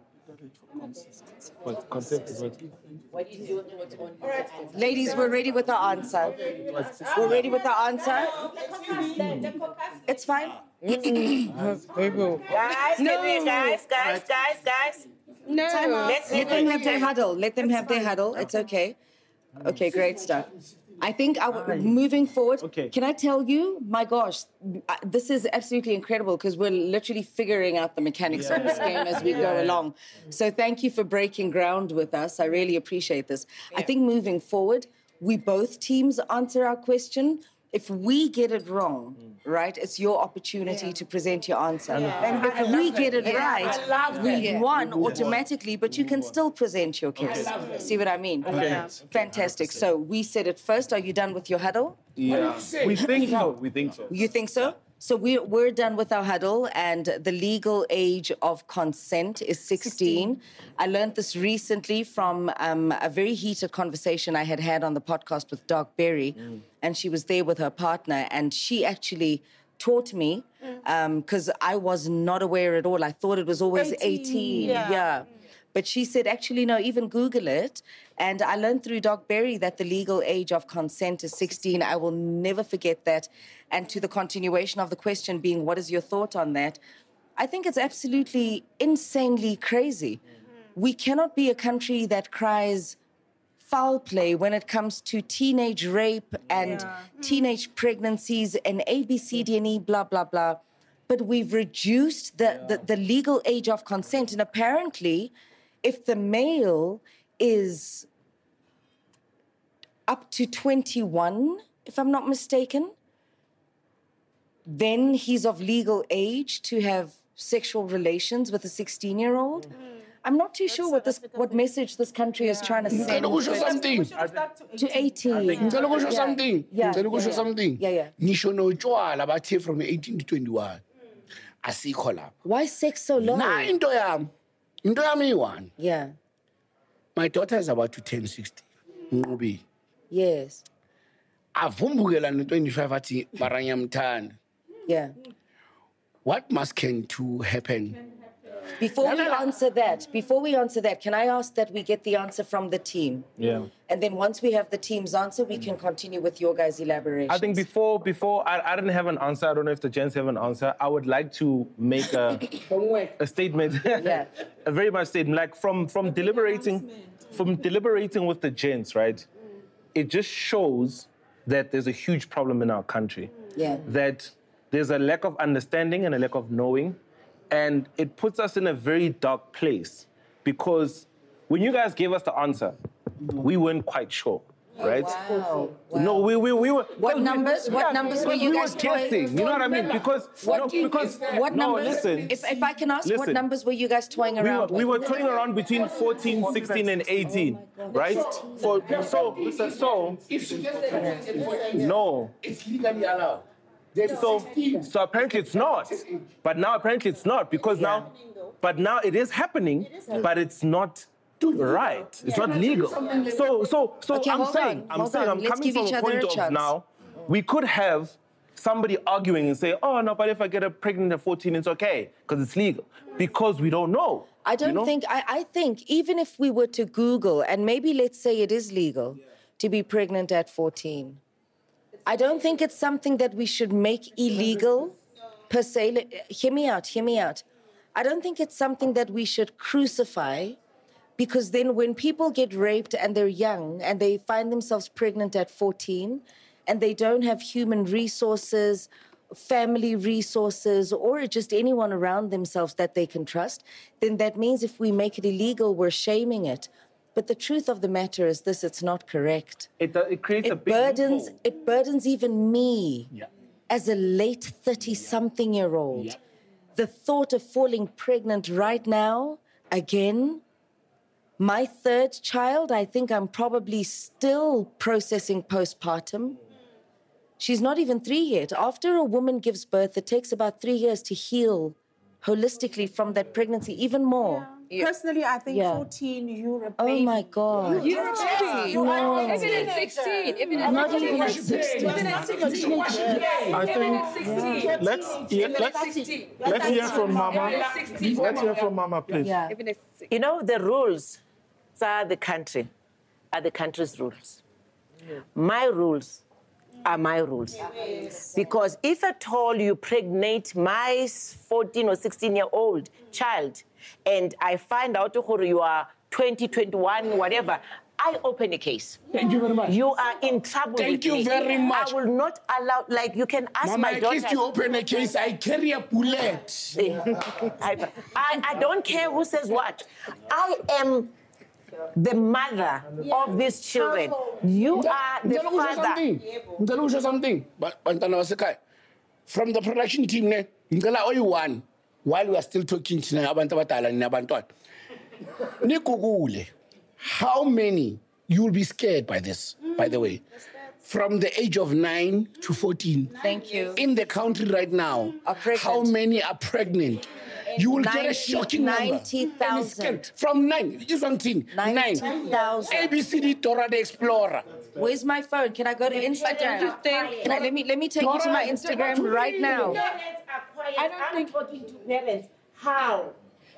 What concept is what? What do you do on Ladies, we're ready with the answer. We're ready with the answer. It's fine. Guys, No. no. guys, guys, guys, guys. No. Let's Let them have their huddle. Let them have their huddle. It's okay. Okay, great stuff. I think I w- moving forward, okay. Can I tell you, my gosh, uh, this is absolutely incredible because we're literally figuring out the mechanics Yeah. of this game as we Yeah. go along. So thank you for breaking ground with us. I really appreciate this. I think moving forward, we both teams answer our question. If we get it wrong, right, it's your opportunity to present your answer. Yeah. And I if love we it. get it Yeah. right, I love we've it. won Yeah. automatically, but you can still present your case. See what I mean? Okay. Yeah. Fantastic. So we said it first. Are you done with your huddle? Yeah. We think so. We think so. You think so? So we, we're done with our huddle, and the legal age of consent is sixteen. I learned this recently from um, a very heated conversation I had had on the podcast with Doc Berry, Mm. and she was there with her partner, and she actually taught me, because I was not aware at all. I thought it was always eighteen, eighteen. yeah. yeah. But she said, actually, no, even Google it. And I learned through Doc Berry that the legal age of consent is sixteen. I will never forget that. And to the continuation of the question being, what is your thought on that? I think it's absolutely insanely crazy. We cannot be a country that cries foul play when it comes to teenage rape and teenage pregnancies and A, B, C, D, and E, blah, blah, blah. But we've reduced the, the, the legal age of consent. And apparently, if the male is up to twenty-one, if I'm not mistaken, then he's of legal age to have sexual relations with a sixteen-year-old. I'm not too sure what this, what message this country is trying to send. Ngicela ukusho something. To eighteen. Ngicela ukusho Yeah. something. Yeah, Ngicela ukusho yeah, yeah. something. Yeah, yeah. Ngisho notshwala bathe from eighteen to twenty-one. Asikho lapho. Why sex so low? Na into yami. Into yami iyi-one. Yeah. My daughter is about to turn sixty. Nqubi. Yes. Avumbukela no-twenty-five athi baranyamthanda. Yeah. What must can to happen? Before we answer that, before we answer that, can I ask that we get the answer from the team? Yeah. And then once we have the team's answer, we can continue with your guys' elaboration. I think before before I, I didn't have an answer. I don't know if the gents have an answer. I would like to make a a statement. Yeah. A very much statement. Like from from deliberating from deliberating with the gents, right? It just shows that there's a huge problem in our country. Yeah. That there's a lack of understanding and a lack of knowing. And it puts us in a very dark place because when you guys gave us the answer, we weren't quite sure, right? Wow. No, we, we, we were... What numbers? What numbers were you we guys were toying? guessing, you know what I mean? Because... What, no, do you- because what no, numbers? listen. If, if I can ask, what Listen. numbers were you guys toying We were, around we were with? toying around between fourteen, sixteen, and eighteen, right? For, so, so... No. It's legally allowed. So, so apparently it's not. But now apparently it's not because now, but now it is happening, but it's not right. It's not legal. So, so, so Okay, I'm hold saying, on, I'm hold saying, on. I'm Let's coming give from each a other point a of chance. now, we could have somebody arguing and say, oh no, but if I get a pregnant at fourteen, it's okay because it's legal. Because we don't know. I don't you know? think, I, I think even if we were to Google, and maybe let's say it is legal to be pregnant at fourteen, I don't think it's something that we should make illegal per se. Let- Hear me out, hear me out. I don't think it's something that we should crucify because then when people get raped and they're young and they find themselves pregnant at fourteen and they don't have human resources, family resources, or just anyone around themselves that they can trust, then that means if we make it illegal, we're shaming it. But the truth of the matter is this, it's not correct. It, do- it creates a It big burdens, loophole. it burdens even me as a late thirty-something-year-old. The thought of falling pregnant right now, again, my third child, I think I'm probably still processing postpartum. She's not even three yet. After a woman gives birth, it takes about three years to heal holistically from that pregnancy, even more. Personally, I think Yeah. fourteen, you're a Oh baby. my God. You're a baby. No. Even at sixteen. Even at Not sixteen. even at sixteen. Even at sixteen. I think let's hear, let's, let's hear from Mama. Let's hear from Mama, please. You know, the rules are the country, are the country's rules. My rules are my rules. Because if at all you pregnate my fourteen or sixteen-year-old child, and I find out who you are twenty, twenty-one, whatever, I open a case. Thank you very much. You are in trouble Thank with you me. very much. I will not allow, like, you can ask Mama, my at daughter. least you open a case, I carry a bullet. I, I, I don't care who says what. I am the mother of these children. You are the Ngicela ukusho father. something. Ngicela ukusho something. Ba- Bantwana basekhaya. From the production team, ne, ngicela oyi-one, while we are still talking tonight, abantu abadala nabantwana. Nikugule. How many, you will be scared by this, by the way. From the age of nine to fourteen. Thank you. In the country right now, how many are pregnant? You will get a shocking number. ninety thousand. From nine, just one thing. ninety Nine. thousand. A B C D Dora the Explorer. Where's my phone? Can I go to Instagram? Can I, let me let me take you to my Instagram right now. I don't think talking to parents. How?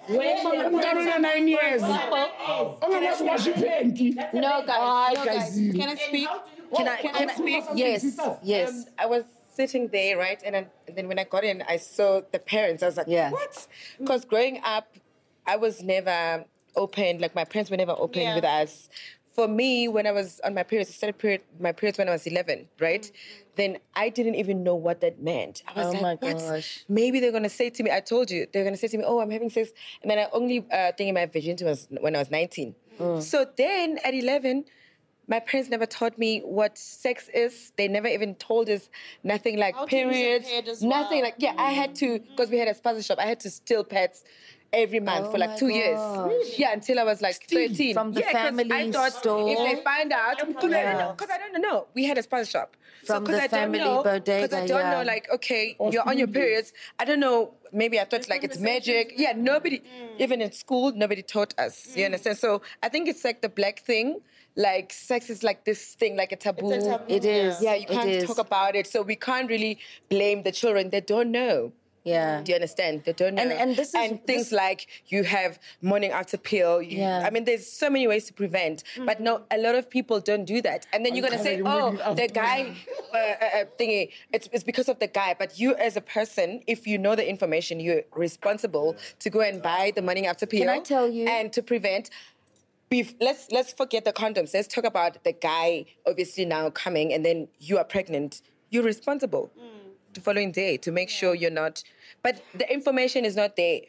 I'm done nine years. Oh, I'm gonna wash your panty. No, guys. No, guys. guys. Can I speak? Can I? Can Can I speak? I? Yes. Yes. Um, I was sitting there, right? And then, and then when I got in, I saw the parents. I was like, Yeah. what? Because growing up, I was never open. Like, my parents were never open Yeah. with us. For me, when I was on my periods, I started period, my periods when I was eleven, right? Mm. Then I didn't even know what that meant. I was Oh like, my what? gosh. Maybe they're going to say to me, I told you, they're going to say to me, oh, I'm having sex. And then I only uh, thing in my virginity was when I was nineteen. Mm. So then at eleven, my parents never taught me what sex is. They never even told us nothing like How to use a periods, pad as nothing well. like, yeah, I had to, because we had a sponsor shop, I had to steal pads every month Oh for like my two years. gosh. Yeah, until I was like thirteen. From the yeah, 'cause family I thought store. if they find out, because I don't know, because I don't know. We had a sponsor shop. From so, 'cause the I don't family know, bodega, Because I don't yeah. know, like, okay, you're on your periods. I don't know, maybe I thought like it's magic. Yeah, nobody, even in school, nobody taught us. You understand? So I think it's like the black thing. Like, sex is like this thing, like a taboo. It's a taboo, It is. Yeah, you It can't is. talk about it. So we can't really blame the children. They don't know. Yeah. Do you understand? They don't know. And- and this is- and things this- like you have morning after pill. You, Yeah. I mean, there's so many ways to prevent, but no, a lot of people don't do that. And then you're gonna say, oh, the guy uh, uh, uh, thingy. It's, it's because of the guy. But you, as a person, if you know the information, you're responsible to go and buy the morning after pill. Can I tell you? And to prevent. Bef- let's let's forget the condoms. Let's talk about the guy obviously now coming, and then you are pregnant. You're responsible the following day to make sure you're not. But the information is not there.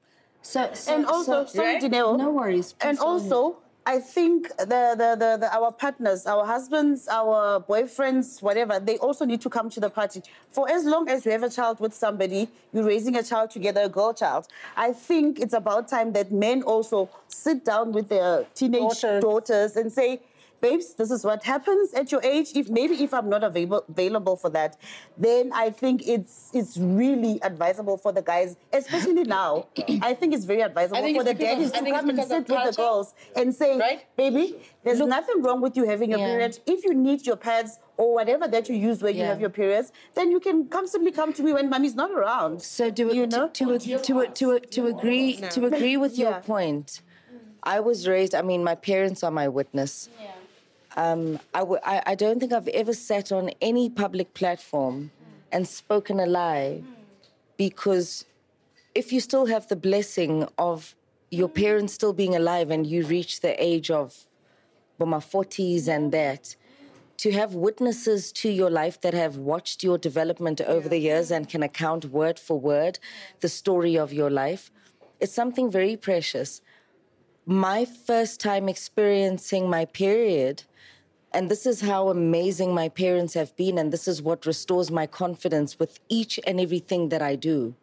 So, so And also, so, sorry, right? Dineo. No worries. And Please go ahead. also, I think the, the, the, the our partners, our husbands, our boyfriends, whatever, they also need to come to the party. For as long as you have a child with somebody, you're raising a child together, a girl child. I think it's about time that men also sit down with their teenage Daughters. daughters and say, babes, this is what happens at your age. If maybe if I'm not available available for that, then I think it's it's really advisable for the guys, especially now. I think it's very advisable I think for the it's because of- daddies I to think it's come and because sit of with the culture. girls and say, Right? baby, there's nothing wrong with you having a Yeah. period. If you need your pads or whatever that you use when you Yeah. have your periods, then you can comfortably come to me when mommy's not around. So do you know? to to to to, to agree to agree with your Yeah. point. I was raised. I mean, my parents are my witness. Um, I, w- I I don't think I've ever sat on any public platform and spoken a lie, because if you still have the blessing of your parents still being alive and you reach the age of well, my forties and that, to have witnesses to your life that have watched your development over the years and can account word for word the story of your life, it's something very precious. My first time experiencing my period, and this is how amazing my parents have been, and this is what restores my confidence with each and everything that I do.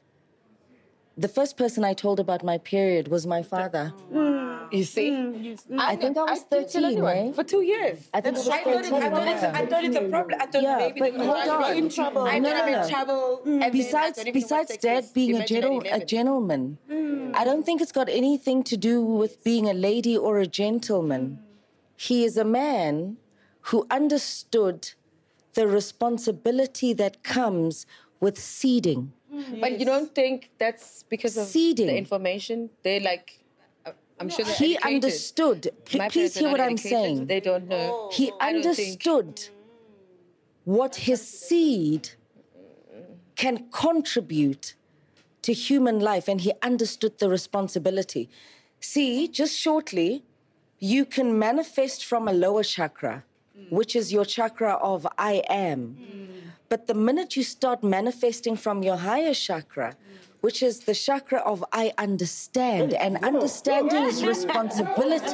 The first person I told about my period was my father. You see? I think I was didn't tell thirteen, anyone eh? For two years. I think I was I thought, it, thirteen, I, thought it's, yeah. I thought it's a problem. I thought Yeah, maybe but they hold were on. in trouble. I No, thought no, I'm no. in trouble. and then I Besides, don't even know what besides sex dad is. being a, Imagine at gentle, a eleven. gentleman, I don't think it's got anything to do with being a lady or a gentleman. He is a man who understood the responsibility that comes with seeding. But you don't think that's because of Seeding. the information? They like, uh, I'm sure they're He educated. understood. Pl- My Please parents are hear not what I'm educated. saying. They don't know. He I don't think- understood what his seed can contribute to human life, and he understood the responsibility. See, just shortly, you can manifest from a lower chakra, which is your chakra of I am. But the minute you start manifesting from your higher chakra, which is the chakra of I understand, and understanding is responsibility.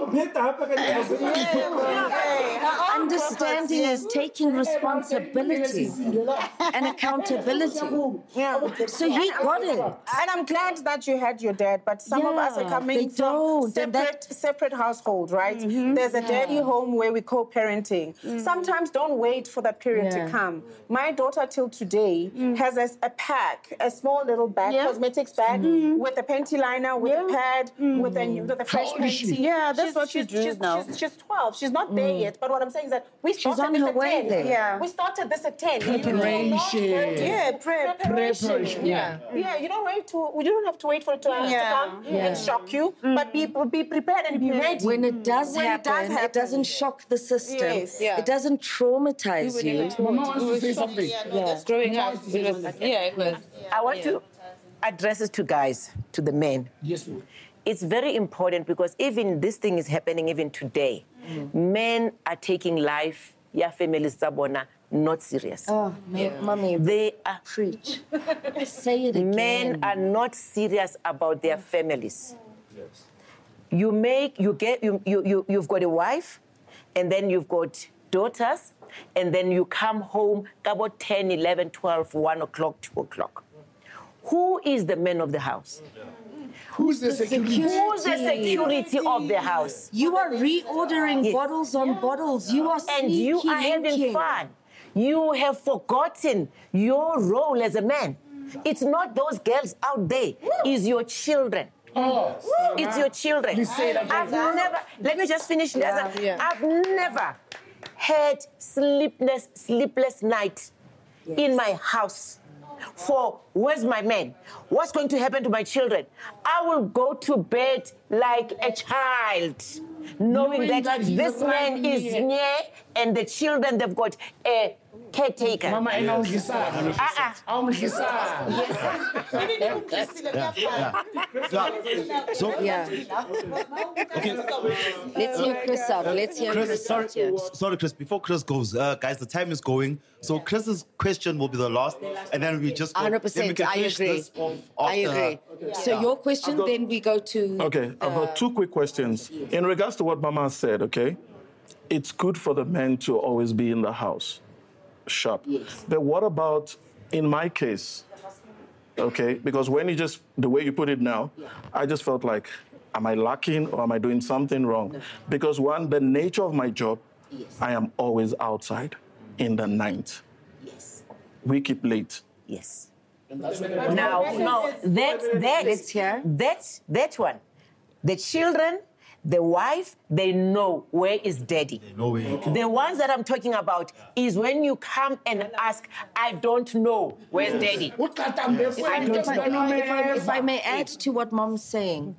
Understanding is taking responsibility and accountability. Yeah. So he got it. And I'm glad that you had your dad, but some of us are Yeah, coming they from don't, and separate, separate household, right? There's a daddy home where we co-parenting. Sometimes don't wait for that period Yeah. to come. My daughter till today has a, a pack, a small little bag, Yeah. cosmetics bag, with a panty liner, with a pad, with a with a fresh old is panty. she? Yeah, that's She's- what she she's, does she's, now. She's, she's twelve. She's not there yet. But what I'm saying is that we She's started on this her at way ten. there. Yeah. We started this at ten. You do not Preparation. wait- Yeah, pre- preparation. Preparation, yeah. Yeah, you don't wait to. You don't have to wait for it to, to Yeah. come Yeah. and shock you, but be be prepared and be ready. When it does When happen, it does happen. doesn't shock the system. Yes. Yeah. It doesn't traumatize We were you. never taught. Mama wants We to were say shocked. something. Yeah. Growing up, it was, yeah, it was. I want to address it to guys, to the men. Yes, ma'am. It's very important because even this thing is happening even today. Men are taking life, your families sabona, not serious. Oh, ma- mommy, They are preach. Say it again. men are not serious about their families. You make, you get, you, you, you, you've got a wife, and then you've got daughters, and then you come home about ten, eleven, twelve, one o'clock, two o'clock. Who is the man of the house? Who's the security? Who's the security of the house? You are reordering Yes. bottles on bottles. You are And you sneaky are having linking. fun. You have forgotten your role as a man. It's not those girls out there. It's your children. Oh, It's your children. Please say that I've again. never, let me just finish. Yeah, yeah. I've never had sleepless, sleepless night in my house. For where's my man? What's going to happen to my children? I will go to bed like a child, knowing, Knowing that, that he's this a man blind is man. near and the children, they've got a caretaker. Mama, and I'm his son. Uh-uh. I'm his son. So, Yeah. Let's hear Chris out. Let's hear Chris, Chris, sorry, out. Yeah. sorry, Chris. Before Chris goes, uh, guys, the time is going. So Chris's question will be the last, and then we just go, one hundred then we percent. can I finish agree. this off I after- agree. So your question, I've got- then we go to. Okay, I've got two quick questions. In regards to what Mama said, okay, it's good for the men to always be in the house, sharp. Yes. But what about in my case, okay, because when you just, the way you put it now, I just felt like, am I lacking or am I doing something wrong? Because one, the nature of my job, Yes. I am always outside in the night. Yes. We keep late. Yes. Now, now that that Let's hear. that that one, the children, the wife, they know where is daddy. No way. The ones that I'm talking about is when you come and ask, I don't know where's daddy. If I, if, I, if, I, if I may add to what Mom's saying,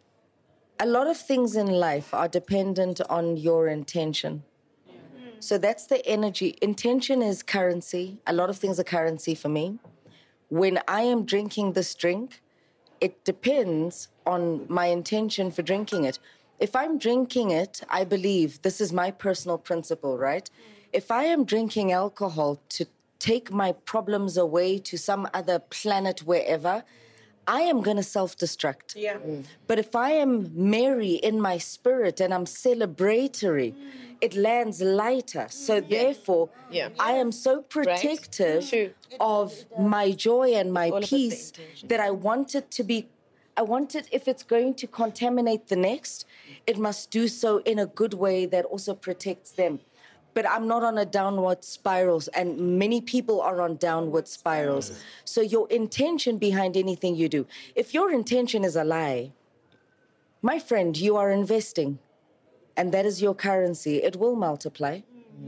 a lot of things in life are dependent on your intention. So that's the energy. Intention is currency. A lot of things are currency for me. When I am drinking this drink, it depends on my intention for drinking it. If I'm drinking it, I believe this is my personal principle, right? If I am drinking alcohol to take my problems away to some other planet wherever, I am going to self-destruct. Yeah. But if I am merry in my spirit and I'm celebratory, it lands lighter. So therefore, Yeah. I am so protective True. of my joy and my all about the peace intention. that I want it to be, I want it, if it's going to contaminate the next, it must do so in a good way that also protects them. But I'm not on a downward spiral, and many people are on downward spirals. So your intention behind anything you do, if your intention is a lie, my friend, you are investing, and that is your currency. It will multiply.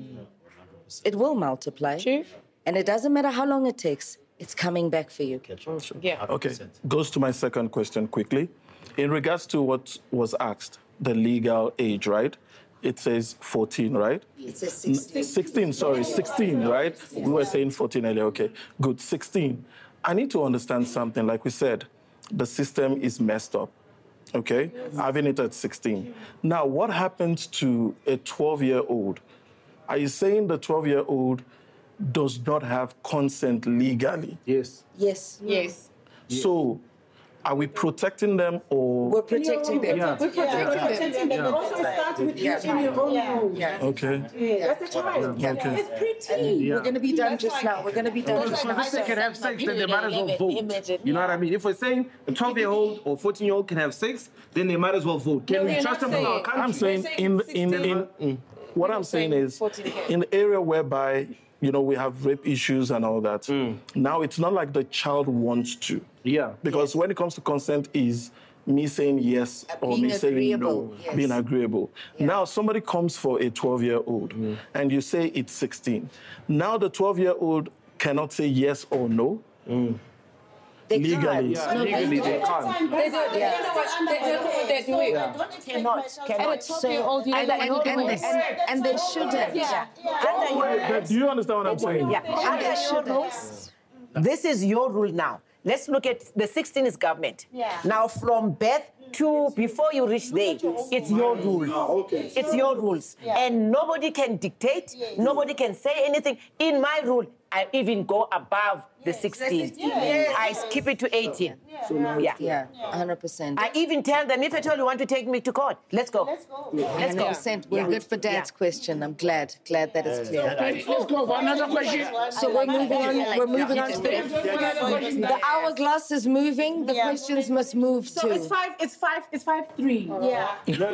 It will multiply. True. And it doesn't matter how long it takes, it's coming back for you. Yeah. Okay, goes to my second question quickly. In regards to what was asked, the legal age, right? It says fourteen, right? It says N- sixteen. sixteen, sorry, sixteen, right? We were saying fourteen earlier, okay. Good, sixteen. I need to understand something. Like we said, the system is messed up. okay, having it at sixteen. Now, what happens to a twelve-year-old? Are you saying the twelve-year-old does not have consent legally? Yes. Yes. Yes. So, are we protecting them or? We're protecting them. Yeah. We're protecting them. Yeah. It also starts with you in your own room. Yeah. Okay. Yeah. That's a child. Yeah. Okay. It's pretty. Yeah. We're going to be done just now. We're going to be done Because just now. if they can have sex, then they might as well vote. You know what I mean? If we're saying a twelve-year-old or fourteen-year-old can have sex, then they might as well vote. Can No, we we're trust not them in our saying- country? I'm saying in in in, in what I'm saying is in the area whereby you know we have rape issues and all that. Now it's not like the child wants to. Yeah. Because when it comes to consent is me saying yes or being me saying agreeable, no, yes. being agreeable. Now somebody comes for a twelve-year-old and you say it's sixteen. Now the twelve-year-old cannot say yes or no. They legally. can't. Yeah, No, legally they they can't. They do. Yeah. They do. They do it. Don't expect Cannot, my child cannot. to- twelve-year-old, you And, know, and, you and, do and, it. and, and they shouldn't. Yeah. Yeah. Under your, But do you understand what I'm saying? yeah. Under your rules, this is your rule now. Let's look at the sixteen is government. Yeah. Now from birth to before you reach there, it's your rule. It's your rules. And nobody can dictate, nobody can say anything. In my rule, I even go above the sixteen. Yes. I skip it to eighteen. Yeah. Yeah, one hundred percent. I even tell them, if at all you want to take me to court, let's go. Let's go. Let's one hundred go. percent. We're Yeah. good for Dad's question. I'm glad. Glad that it's clear. Let's go for another question. So we're moving on. We're moving on to the. The hourglass is moving. The questions must move So too. it's five, it's five, it's five three. Yeah.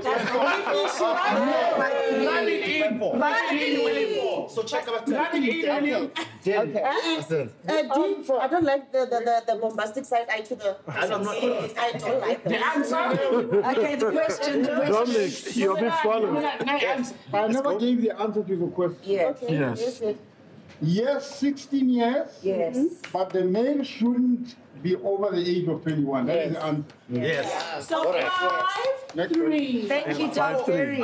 So check about Okay. Uh, D, I don't like the, the, the, the bombastic side eye to the. I don't like it. The answer? Okay, the question. The question. Dominic, you're a bit swallowed. I never gave the answer to the question. Yes. Okay. Yes. Yes. Yes, sixteen years. Yes. But the male shouldn't be over the age of twenty-one. That is the answer. Yes. So five, Next three. Thank you, John Terry.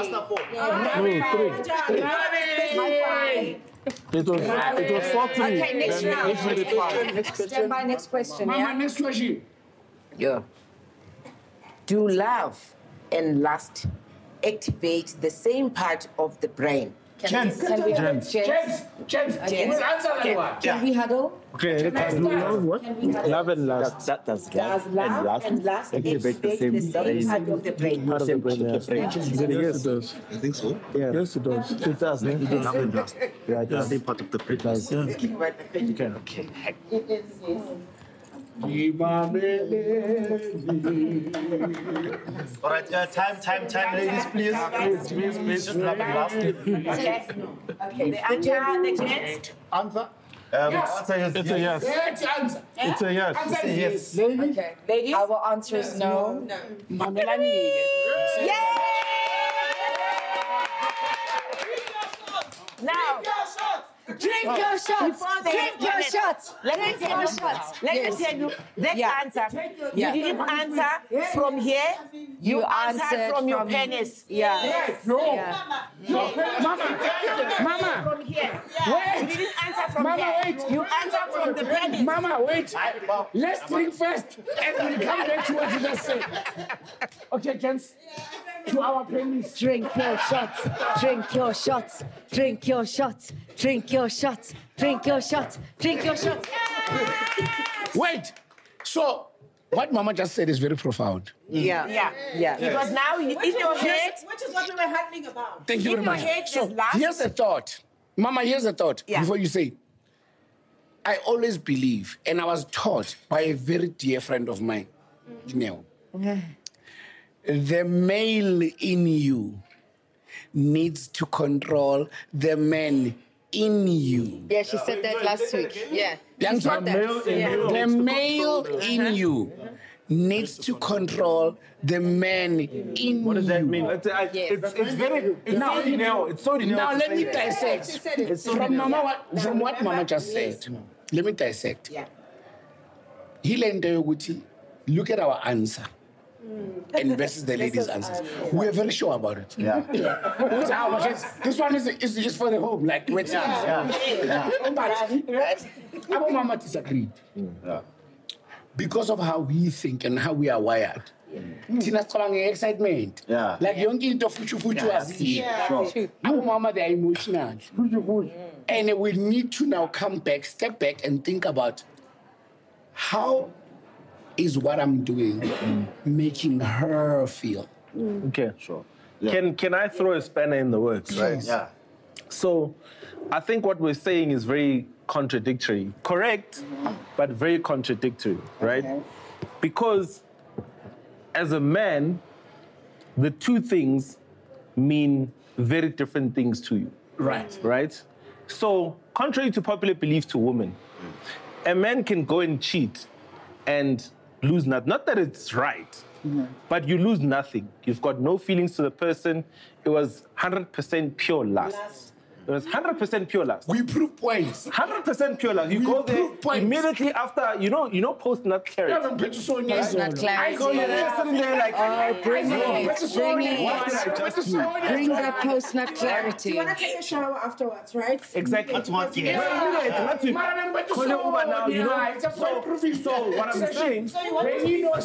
It was it was four three. Okay, next Then round. eight minute five. Stand by next question. Mama, Yeah. next question. Yeah. Do love and lust activate the same part of the brain? Chance. Can we Gents. Gents. Chance. Chance. Chance. We'll answer that one. Can we huddle? Okay, let's do love what? Love and lust. That does Does love and lust activate the same part of the brain? part of the brain. Yes, it does. I think so. Yeah. Yes, it does. It does. It does. Love and lust. Yeah, the same part of the brain. Yeah. Okay. It is, yes. All right, uh, time, time, time, ladies, please. Please, please, please. Just love and last. Okay, the answer, the chance. Answer. Um, answer is It's a yes. Yes, answer. It's a yes. Answer is yes. Ladies, Okay. Ladies? Our answer is no. Mamelani. Now, Drink your shots. Before they- Drink your shots. let me Drink tell your you, shots. let Yes. me tell you, that Yeah. answer, Yeah. you didn't answer from here, you, You answered answered from your from- penis. Yeah. Yes. No. Yeah. Mama. Mama. From here. Wait. You didn't answer from Mama, here. wait. You answered from the penis. Mama, wait. Let's drink first and we'll come back to what you just said. Okay, gents. To our penis. Drink your shots. Drink your shots. Drink your shots. Drink your shots. Drink your shots. Drink your shots. Wait. So, what Mama just said is very profound. Yeah. Yeah. Yeah. Because now you- in your head, Which is what we were handling about. Thank you In very your much. head, So, there's lust. here's a thought. Mama, here's a thought Yeah. before you say. I always believe, and I was taught by a very dear friend of mine, Janelle, the male in you needs to control the man in you. Yeah, she said that last week. Yeah. You understand? The male in you The needs to male control- in Uh-huh. you needs to control the man in you. What does that mean? It's, I- it's, it's very, it's Now- so Dineo. It's so Dineo Now to let say me that. dissect. It's so From Dineo. Mama, what, from what Mama just said, let me dissect. Yeah. Hilende yokuthi, look at our answer. And versus the ladies' answers. We are very sure about it. Yeah. Which how much is- This one is, is just for the home, like wet Yeah. yeah. But our mama disagreed. Yeah. Because of how we think and how we are wired. Thina sicabanga excitement. Yeah. Like yonke into fuchu fuchu Yeah, aziyo. yeah, sure. Abo mama they are emotional. And we need to now come back, step back and think about how is what I'm doing making her feel. Okay, sure. Can can I throw a spanner in the works? Right. Yeah. So, I think what we're saying is very contradictory. Correct, but very contradictory, right? Because as a man, the two things mean very different things to you. Right. Right? So, contrary to popular belief to women, a man can go and cheat and lose nothing. Not that it's right, but you lose nothing. You've got no feelings to the person. It was one hundred percent pure lust. It was one hundred percent pure lust. We prove points. one hundred percent pure lust. You We go there prove points. immediately after, you know, you know, post-nut clarity. Yeah, but so Right? Post-nut clarity. I go there sitting there like, Oh, bring I know, it, what did bring I it. just do? Bring that post-nut Do clarity. you want to take a shower afterwards, right? Exactly. That's what Yeah. Yeah. Yeah. Call it Uber now, you know. So, so what I'm saying, So you want to see so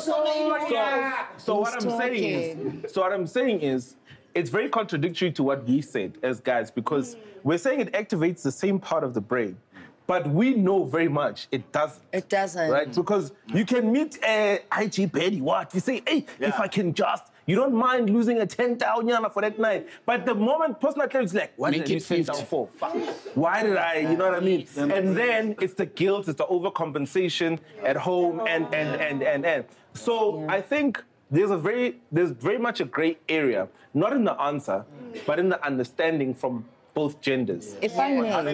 so, so what I'm saying is, so what I'm saying is, it's very contradictory to what we said as guys because we're saying it activates the same part of the brain, but we know very much it doesn't. It doesn't. Right? Because you can meet a I G Betty, what? You say, hey, if I can just, you don't mind losing a ten thousand for that night. But the moment personal clarity is like, what Make did I it lose ten fifty. thousand for? Why did I, you know what I mean? And then it's the guilt, it's the overcompensation at home and, and, and, and, and. So I think there's a very, there's very much a gray area, not in the answer, but in the understanding from both genders. If I may,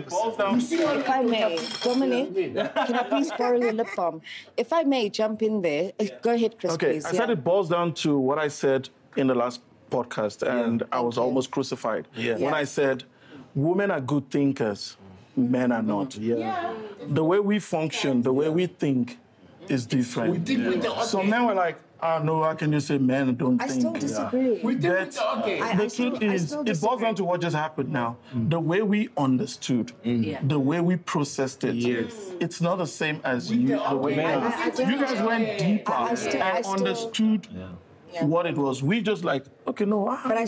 if I may, Dominic, can I please borrow your lip balm? If I may jump in there, uh, go ahead, Chris, Okay, please. I yeah. said it boils down to what I said in the last podcast, and I was almost crucified Yeah. when Yeah. I said women are good thinkers, men are not. Yeah. The way we function, the way we think, is different. We think with the So okay. men were like, "Ah, no, how can you say men don't I think?" still disagree. We think with the okay. I- The I still- truth I is, still it boils disagree. down to what just happened now. The way we understood, Yeah. the way we processed it, it's not the same as you. The way I- I- I don't- you guys went deeper I- I still- I and still- understood Yeah. what it was. We just like, okay, no, ah. But I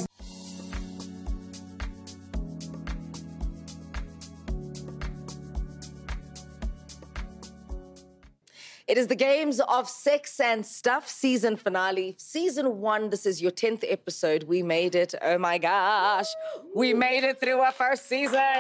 It is the Games of Sex and Stuff season finale. Season one, this is your tenth episode. We made it. Oh my gosh. We made it through our first season.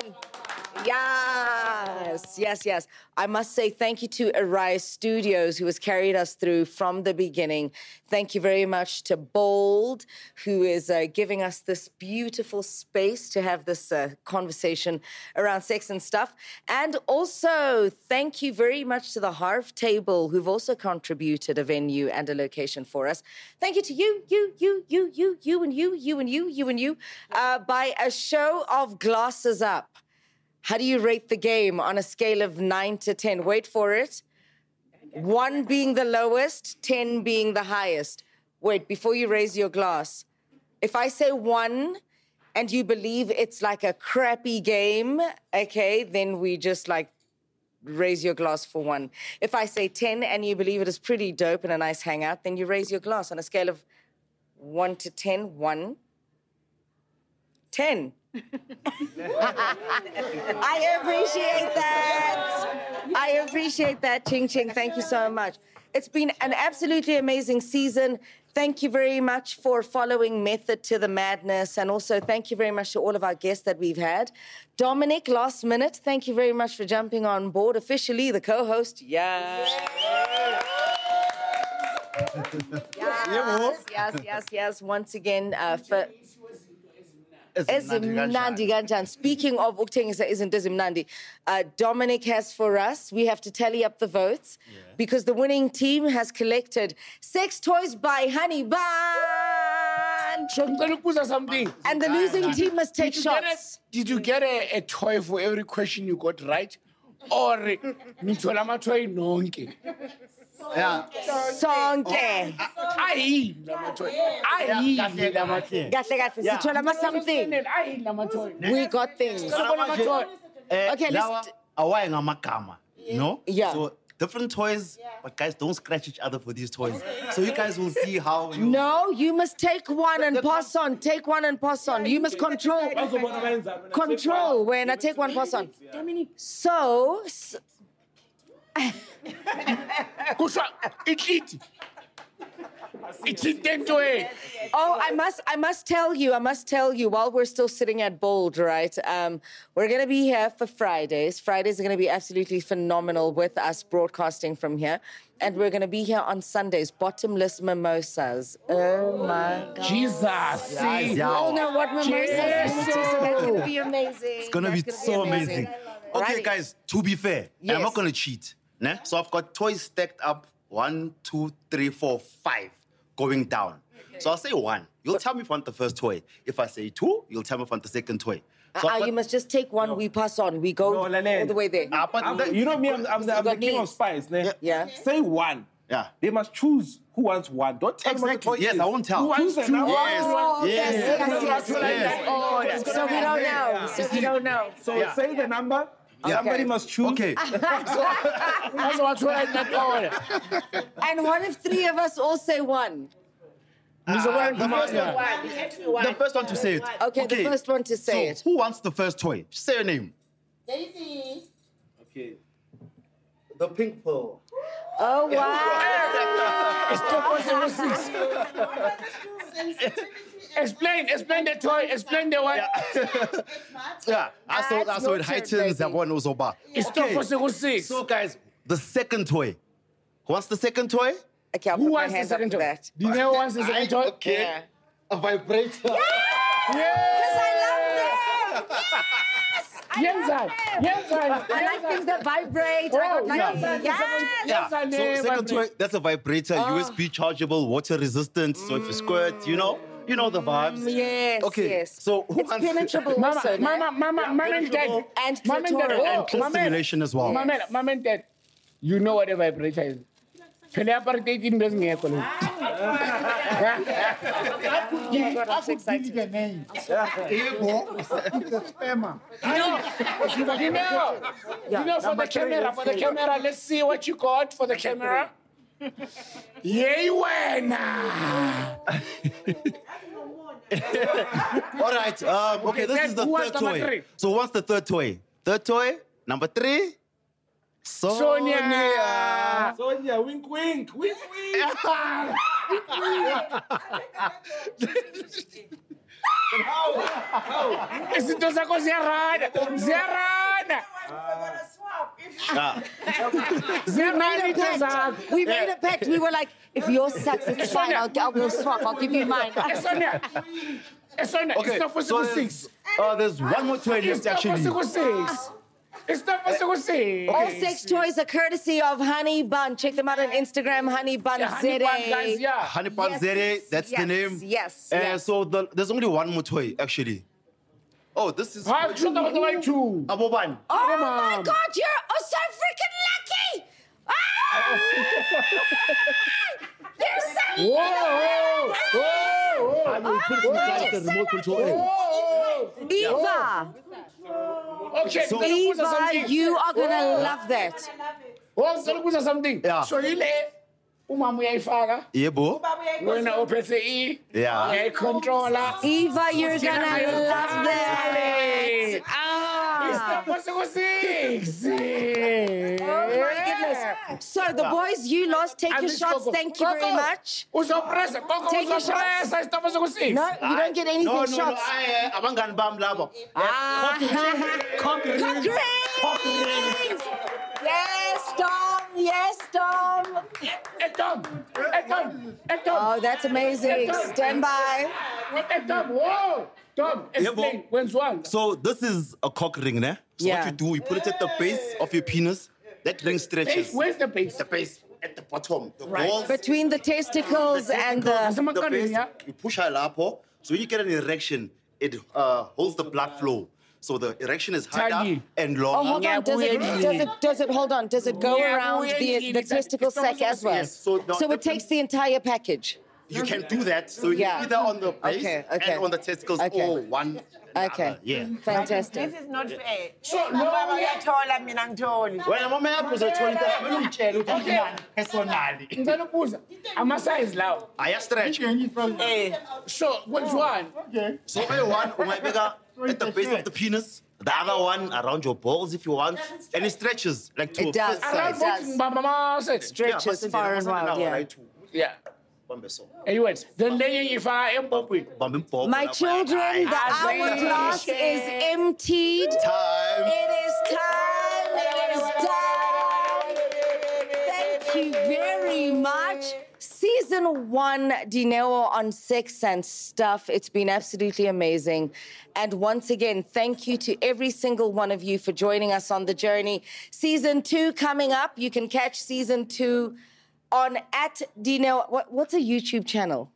Yes, yes, yes. I must say thank you to Arise Studios, who has carried us through from the beginning. Thank you very much to Bold, who is uh, giving us this beautiful space to have this uh, conversation around sex and stuff. And also, thank you very much to the Harv Table, who've also contributed a venue and a location for us. Thank you to you, you, you, you, you, you, and you, you, and you, you, and you, uh, by a show of glasses up. How do you rate the game on a scale of nine to ten? Wait for it. One being the lowest, ten being the highest. Wait, before you raise your glass, if I say one and you believe it's like a crappy game, okay, then we just like raise your glass for one. If I say ten and you believe it is pretty dope and a nice hangout, then you raise your glass on a scale of one to ten. One. ten. I appreciate that. I appreciate that, Ching Ching. Thank you so much. It's been an absolutely amazing season. Thank you very much for following Method to the Madness. And also thank you very much to all of our guests that we've had. Dominic, last minute, thank you very much for jumping on board. Officially the co-host. Yeah. Yes, yes, yes, yes. Once again, uh, for... Ezimnandi kanjani. Speaking of ukuthengisa izinto ezimnandi, uh, Dominic has for us, we have to tally up the votes because the winning team has collected sex toys by Honey Bun. something. And the losing team must take Did you get shots. a- Did you get a, a toy for every question you got right? Or nithola amathoy nonke? Yeah. Sonke. Ayi lamathoy. Ayi lamathoy. Kahle kahle sithola ama something. Ayi lamathoy. We got things. Eh, Okay, lawa let's awaye ngamagama, no? Yeah. So different toys, but guys, don't scratch each other for these toys. So you guys will see how you... No, you must take one and pass on. Take one and pass on. You must control. Control when I take one, pass on. So... s- Oh, I must, I must tell you, I must tell you, while we're still sitting at Bold, right? Um, we're going to be here for Fridays. Fridays are going to be absolutely phenomenal with us broadcasting from here. And we're going to be here on Sundays, Bottomless Mimosas. Oh, my God. Jesus. Yes, You all know what mimosas Yes. is, so that's going to be amazing. It's gonna be That's so amazing. Okay, Alrighty. guys, to be fair, and I'm Yes. not gonna cheat. Né? So I've got toys stacked up one, two, three, four, five going down. So I'll say one. You'll tell me if I want the first toy. If I say two, you'll tell me if I want the second toy. So Uh, I've got- you must just take one, we pass on. We go all the way there. Ah, but I'm- the- you know me, I'm, I'm the, I'm the king of spies. Ne? Yeah. Say one. Yeah. They must choose who wants one. Don't tell them what the toy Yes, is. I won't tell. Who wants Choose two? another Yes. one. Oh, Yes. yes, Yes. yes, Yes. yes. Oh, yes. So we don't know. So we don't know. So Yeah. say the number. Yeah. Somebody must choose. Okay. And what if three of us all say one? Uh, the, first Yeah. one, the first one to say it. Okay, the first one to say so it. Who wants the first toy? Say your name. Daisy. Okay. The pink pearl. Oh, wow. It's two possible six. Explain, explain the toy, explain the one. Yeah, I saw, I That's saw your it turn, heightens that one was over. It's two possible six. So, guys, the second toy. Who wants the second toy? Okay, I'll Who put my wants the hands up second for toy? that. Do you know who wants the second toy? Okay. Yeah. A vibrator. Because I love them. Yenza, Yenza, I like things that vibrate. I don't like yeah. yes. Yeah. So second toy, that's a vibrator, Oh. U S B chargeable, water resistant. So if you squirt, you know, you know the vibes. Yes, Okay. yes. So who It's wants penetrable Mama, also. mama, mama, mama and dad. And Mama and dad. clitoral. And clit stimulation as well. Mama, mama and dad. You know what a vibrator is. Phela apartheid in doesn't get God, I'm so excited. You know, you know, you know, for the camera, for the camera, let's see what you got for the camera. Yay, winner! All right. Um, okay, Okay, this then is the who wants third number toy. three? So what's the third toy? Third toy, number three. Sonia. Sonia. Sonia, wink, wink, wink, wink. Izinto zakho ziyarana, ziyarana. Ah. We made a pact. We made a pact. We were like, if yours sucks, it's fine. I'll, I'll go swap. I'll give you mine. Eh, Sonia. Eh, Sonia, Okay, it's not for so single there's, six. uh, there's one more toy It's left not for actually. single six. It's not for single six. All sex toys are courtesy of Honey Bun. Check them out on Instagram, Honey Bun Yeah, Honey Bun, guys, yeah. Honey Bun Yes, Zere, that's yes, the name. yes, Uh, yes. So the, there's only one more toy actually. Oh, this is. How should I go to? Aboban. Oh my God, you're oh, so freaking lucky! Ah! You're so Whoa, whoa, whoa. I will put it inside the remote control. in. Eva, Okay, So- Eva, you are gonna love that. Oh, ngicela ukubuza something. Yeah. So yile umama uyayifaka. Yebo. Wena ophethe i. Yeah. Uyayicontrola. Eva, you're gonna love that. It's Ah. not for single six. Oh my goodness. So the boys, you lost. Take your shots. Thank you very much. Uzopressa, Coco, Take your uzopressa. shots. It's not for single six. No, you don't get anything No, no, shots. no. I, uh, abangani bam labo. Ah. Cock ring. Cock rings. Yes, Dom. Yes, Dom. Hey, Tom. Hey, Tom. Hey, Tom. Oh, that's amazing. Stand by. Hey, Tom. Whoa. Tom, explain. When's one? So this is a cock ring, ne? So Yeah. what you do, you put it at the base of your penis. That ring Base, stretches. where's the base? The base at the bottom. The Right. balls. Between the testicles and the. Some the kind base, yeah? you push her lapo. So when you get an erection, it uh, holds the blood flow. So the erection is harder Tagi. and Oh, longer. hold on. Does it, does it, does it, hold on. Does it go Yeah, around yeah, the, yeah, the it's- testicle it's sac almost- as well? yes, so no, So it takes the entire package. You can do that. So you Yeah. can either on the base Okay, okay. and on the testicles Okay. or one. Okay. Yeah. Fantastic. This is not fair. So, Baba uyathola mina ngitholi. Wena mama yakho uzothola into kumele uyitshele ukuthi Okay. akulani personally. Ngicela ukubuza ama-size lawo. Aya-stretch. Eh. So, which one? Okay. So A1 ungayibeka at the base of the penis. The other one around your balls if you want. And it stretches like to It a does, fist it size. does. Mama-size. Stretches Yeah, far and masendeni, wide, masendeni yeah. right? Yeah. Bambe so. Anyways, then lenye ifaka empopini. Bambe impompo My lapha. children, the Aye. hourglass is emptied. Time. It is time. It is time. Thank you very much. Season one, Dineo on Sex and Stuff. It's been absolutely amazing. And once again, thank you to every single one of you for joining us on the journey. Season two coming up. You can catch season two on at Dineo. What, what's a YouTube channel?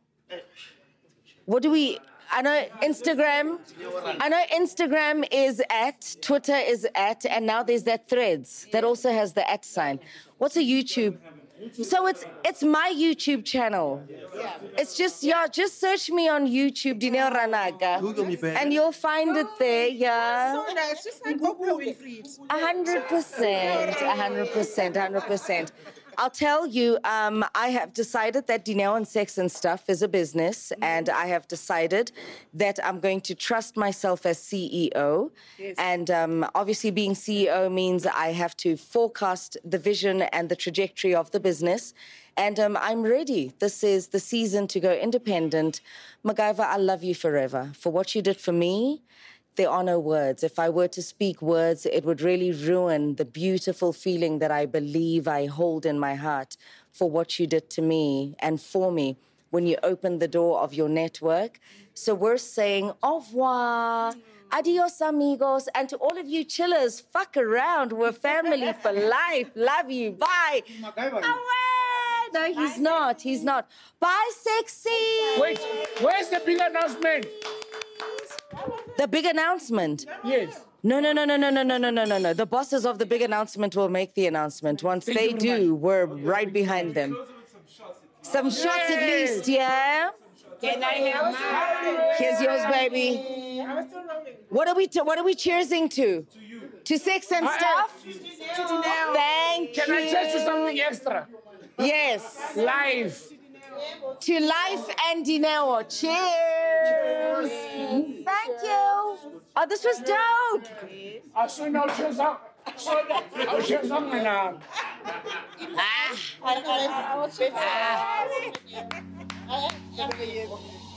What do we... I know Instagram. I know Instagram is at, Twitter is at, and now there's that Threads that also has the at sign. What's a YouTube? So it's it's my YouTube channel. It's just, yeah, just search me on YouTube, Dineo Ranaga, and you'll find it there, yeah. So nice, just like Oprah Winfrey. A hundred percent, a hundred percent, a hundred percent. I'll tell you, um, I have decided that Dineo and Sex and Stuff is a business, and I have decided that I'm going to trust myself as C E O. Yes. And um, obviously, being C E O means I have to forecast the vision and the trajectory of the business. And um, I'm ready. This is the season to go independent. MacGyver, I love you forever for what you did for me. There are no words. If I were to speak words, it would really ruin the beautiful feeling that I believe I hold in my heart for what you did to me and for me when you opened the door of your network. So we're saying au revoir, adios amigos, and to all of you chillers, fuck around. We're family for life. Love you. Bye. Away. No, he's not. He's not. Bye, sexy. Wait, where's the big announcement? The big announcement? Yes. No, no, no, no, no, no, no, no, no, no, no. The bosses of the big announcement will make the announcement. Once Thank they you very do, we're right behind them. Some shots at least, yeah? Can I have mine? Here's yours, baby. What are we t- What are we cheersing to? To you. To Sex and Uh, uh, Stuff? to Dineo. Thank Can you. I tell you something extra? Yes. Live. To life and Dineo. Cheers. Thank you. Oh, this was dope. I saw no cheers up. I'll cheers something now. Ah. I, I, I, I, I, I, I, I, I,